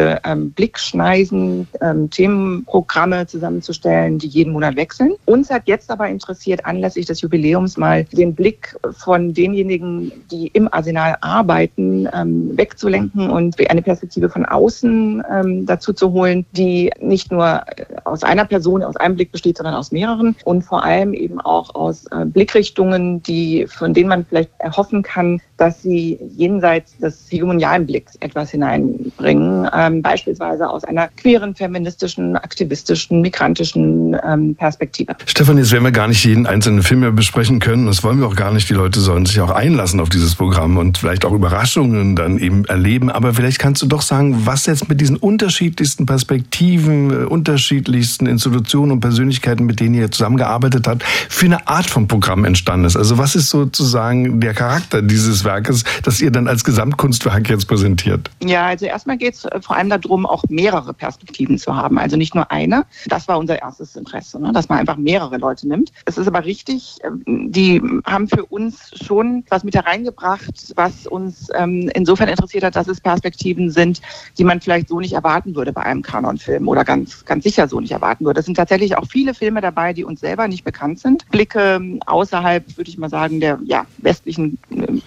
S13: bestimmte Blickschneisen, Themenprogramme zusammenzustellen, die jeden Monat wechseln. Uns hat jetzt aber interessiert, anlässlich des Jubiläums mal den Blick von denjenigen, die im Arsenal arbeiten, wegzulenken und eine Perspektive von außen dazu zu holen, die nicht nur aus einer Person, aus einem Blick besteht, sondern aus mehreren und vor allem eben auch aus Blickrichtungen, von denen man vielleicht erhoffen kann, dass sie jenseits des hegemonialen Blicks etwas hineinbringen, beispielsweise aus einer queeren, feministischen, aktivistischen, migrantischen Perspektive.
S7: Stefan, jetzt werden wir gar nicht jeden einzelnen Film mehr besprechen können. Das wollen wir auch gar nicht. Die Leute sollen sich auch einlassen auf dieses Programm und vielleicht auch Überraschungen dann eben erleben. Aber vielleicht kannst du doch sagen, was jetzt mit diesen unterschiedlichsten Perspektiven, unterschiedlichsten Institutionen und Persönlichkeiten, mit denen ihr zusammengearbeitet habt, für eine Art von Programm entstanden ist. Also was ist sozusagen der Charakter dieses Werkes, das ihr dann als Gesamtkunstwerk jetzt präsentiert?
S13: Ja, also erstmal geht es vor allem darum, auch mehrere Perspektiven zu haben. Also nicht nur eine. Das war unser erstes Interesse, ne? Dass man einfach mehrere Leute nimmt. Es ist aber richtig, die haben für uns schon was mit hereingebracht, was uns insofern interessiert hat, dass es Perspektiven sind, die man vielleicht so nicht erwarten würde bei einem Kanonfilm oder ganz, ganz sicher so nicht erwarten würde. Es sind tatsächlich auch viele Filme dabei, die uns selber nicht bekannt sind. Blicke außerhalb, würde ich mal sagen, der westlichen,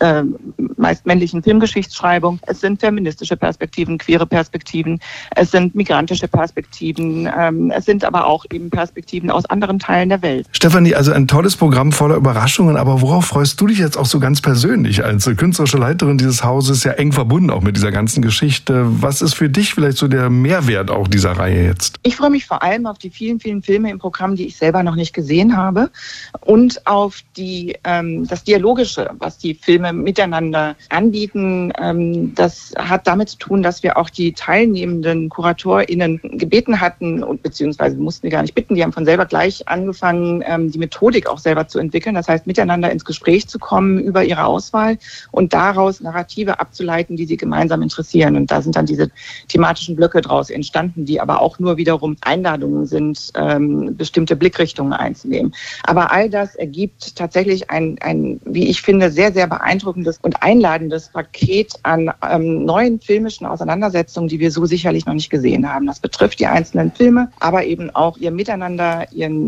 S13: meist männlichen Filmgeschichtsschreibung. Es sind feministische Perspektiven, queere Perspektiven, es sind migrantische Perspektiven, es sind aber auch eben Perspektiven aus anderen Teilen der Welt.
S7: Stefanie, also ein tolles Programm voller Überraschungen, aber worauf freust du dich jetzt auch so ganz persönlich als künstlerische Leiterin dieses Hauses, ja eng verbunden auch mit dieser ganzen Geschichte? Was ist für dich vielleicht so der Mehrwert auch dieser Reihe jetzt?
S13: Ich freue mich vor allem auf die vielen, vielen Filme im Programm, die ich selber noch nicht gesehen habe und auf das Dialogische, was die Filme miteinander anbieten. Das hat damit zu tun, dass wir auch die teilnehmenden KuratorInnen gebeten hatten und beziehungsweise mussten wir gar nicht bitten, die haben von selber gleich angefangen, die Methodik auch selber zu entwickeln. Das heißt, miteinander ins Gespräch zu kommen über ihre Auswahl und daraus Narrative abzuleiten, die sie gemeinsam interessieren. Und da sind dann diese thematischen Blöcke draus entstanden, die aber auch nur wiederum Einladungen sind, bestimmte Blickrichtungen einzunehmen. Aber all das ergibt tatsächlich ein, wie ich finde, sehr, sehr beeindruckendes und einladendes Paket an neuen filmischen Auseinandersetzungen, die wir so sicherlich noch nicht gesehen haben. Das betrifft die einzelnen Filme, aber eben auch ihr Miteinander,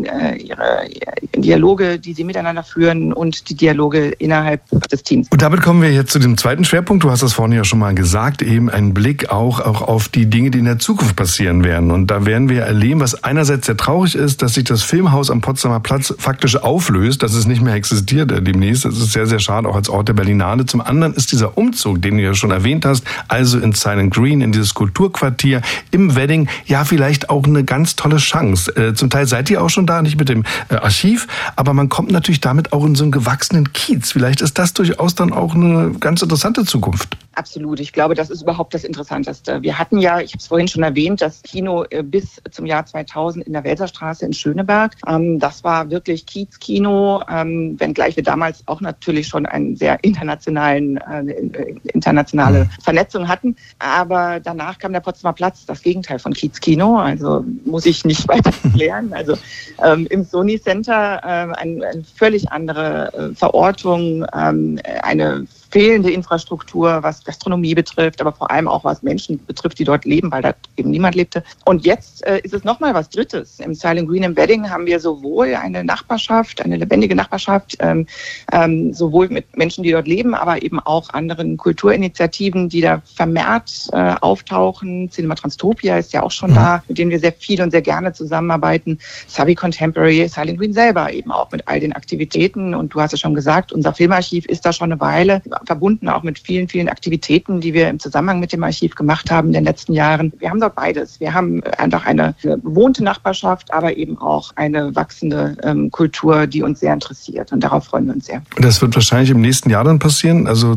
S13: ihre Dialoge, die sie miteinander führen und die Dialoge innerhalb des Teams.
S7: Und damit kommen wir jetzt zu dem zweiten Schwerpunkt. Du hast das vorhin ja schon mal gesagt, eben ein Blick auch auf die Dinge, die in der Zukunft passieren werden. Und da werden wir erleben, was einerseits sehr traurig ist, dass sich das Filmhaus am Potsdamer Platz faktisch auflöst, dass es nicht mehr existiert demnächst. Das ist sehr, sehr schade, auch als Ort der Berlinale. Zum anderen ist dieser Umzug, den du ja schon erwähnt hast, also in Silent Green, in dieses Kulturquartier im Wedding, ja vielleicht auch eine ganz tolle Chance. Zum Teil seid ihr auch schon da, nicht mit dem Archiv, aber man kommt natürlich damit auch in so einen gewachsenen Kiez. Vielleicht ist das durchaus dann auch eine ganz interessante Zukunft.
S13: Absolut. Ich glaube, das ist überhaupt das Interessanteste. Wir hatten ja, ich habe es vorhin schon erwähnt, das Kino bis zum Jahr 2000 in der Welserstraße in Schöneberg. Das war wirklich Kiezkino, wenngleich wir damals auch natürlich schon eine sehr internationale Vernetzung hatten. Aber danach kam der Potsdamer Platz, das Gegenteil von Kiezkino. Also muss ich nicht weiter erklären. Also im Sony Center eine völlig andere Verortung, eine fehlende Infrastruktur, was Gastronomie betrifft, aber vor allem auch was Menschen betrifft, die dort leben, weil da eben niemand lebte. Und jetzt ist es nochmal was Drittes. Im Silent Green im Wedding haben wir sowohl eine Nachbarschaft, eine lebendige Nachbarschaft, sowohl mit Menschen, die dort leben, aber eben auch anderen Kulturinitiativen, die da vermehrt auftauchen. Cinema Transtopia ist ja auch schon da, mit denen wir sehr viel und sehr gerne zusammenarbeiten. Savvy Contemporary, Silent Green selber eben auch mit all den Aktivitäten. Und du hast es schon gesagt, unser Filmarchiv ist da schon eine Weile, verbunden auch mit vielen, vielen Aktivitäten, die wir im Zusammenhang mit dem Archiv gemacht haben in den letzten Jahren. Wir haben dort beides. Wir haben einfach eine bewohnte Nachbarschaft, aber eben auch eine wachsende Kultur, die uns sehr interessiert. Und darauf freuen wir uns sehr.
S7: Und das wird wahrscheinlich im nächsten Jahr dann passieren, also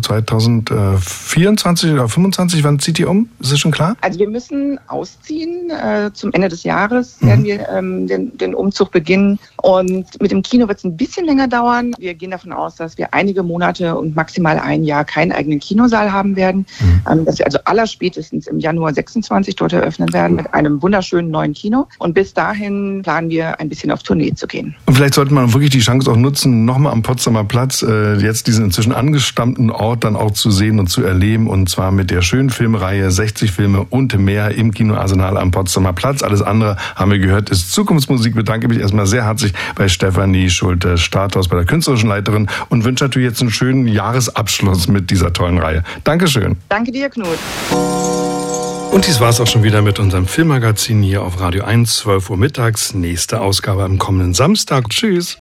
S7: 2024 oder 2025. Wann zieht ihr um? Ist das schon klar?
S13: Also wir müssen ausziehen. Zum Ende des Jahres werden wir den Umzug beginnen. Und mit dem Kino wird es ein bisschen länger dauern. Wir gehen davon aus, dass wir einige Monate und maximal ein ein Jahr keinen eigenen Kinosaal haben werden, dass wir also allerspätestens im Januar 26 dort eröffnen werden mit einem wunderschönen neuen Kino. Und bis dahin planen wir ein bisschen auf Tournee zu gehen.
S7: Und vielleicht sollte man wirklich die Chance auch nutzen, nochmal am Potsdamer Platz jetzt diesen inzwischen angestammten Ort dann auch zu sehen und zu erleben, und zwar mit der schönen Filmreihe 60 Filme und mehr im Kinoarsenal am Potsdamer Platz. Alles andere, haben wir gehört, ist Zukunftsmusik. Ich bedanke mich erstmal sehr herzlich bei Stefanie Schulte-Starthaus, bei der künstlerischen Leiterin, und wünsche natürlich jetzt einen schönen Jahresabschluss mit dieser tollen Reihe. Dankeschön.
S13: Danke dir, Knut.
S7: Und dies war es auch schon wieder mit unserem Filmmagazin hier auf Radio 1, 12 Uhr mittags. Nächste Ausgabe am kommenden Samstag. Tschüss.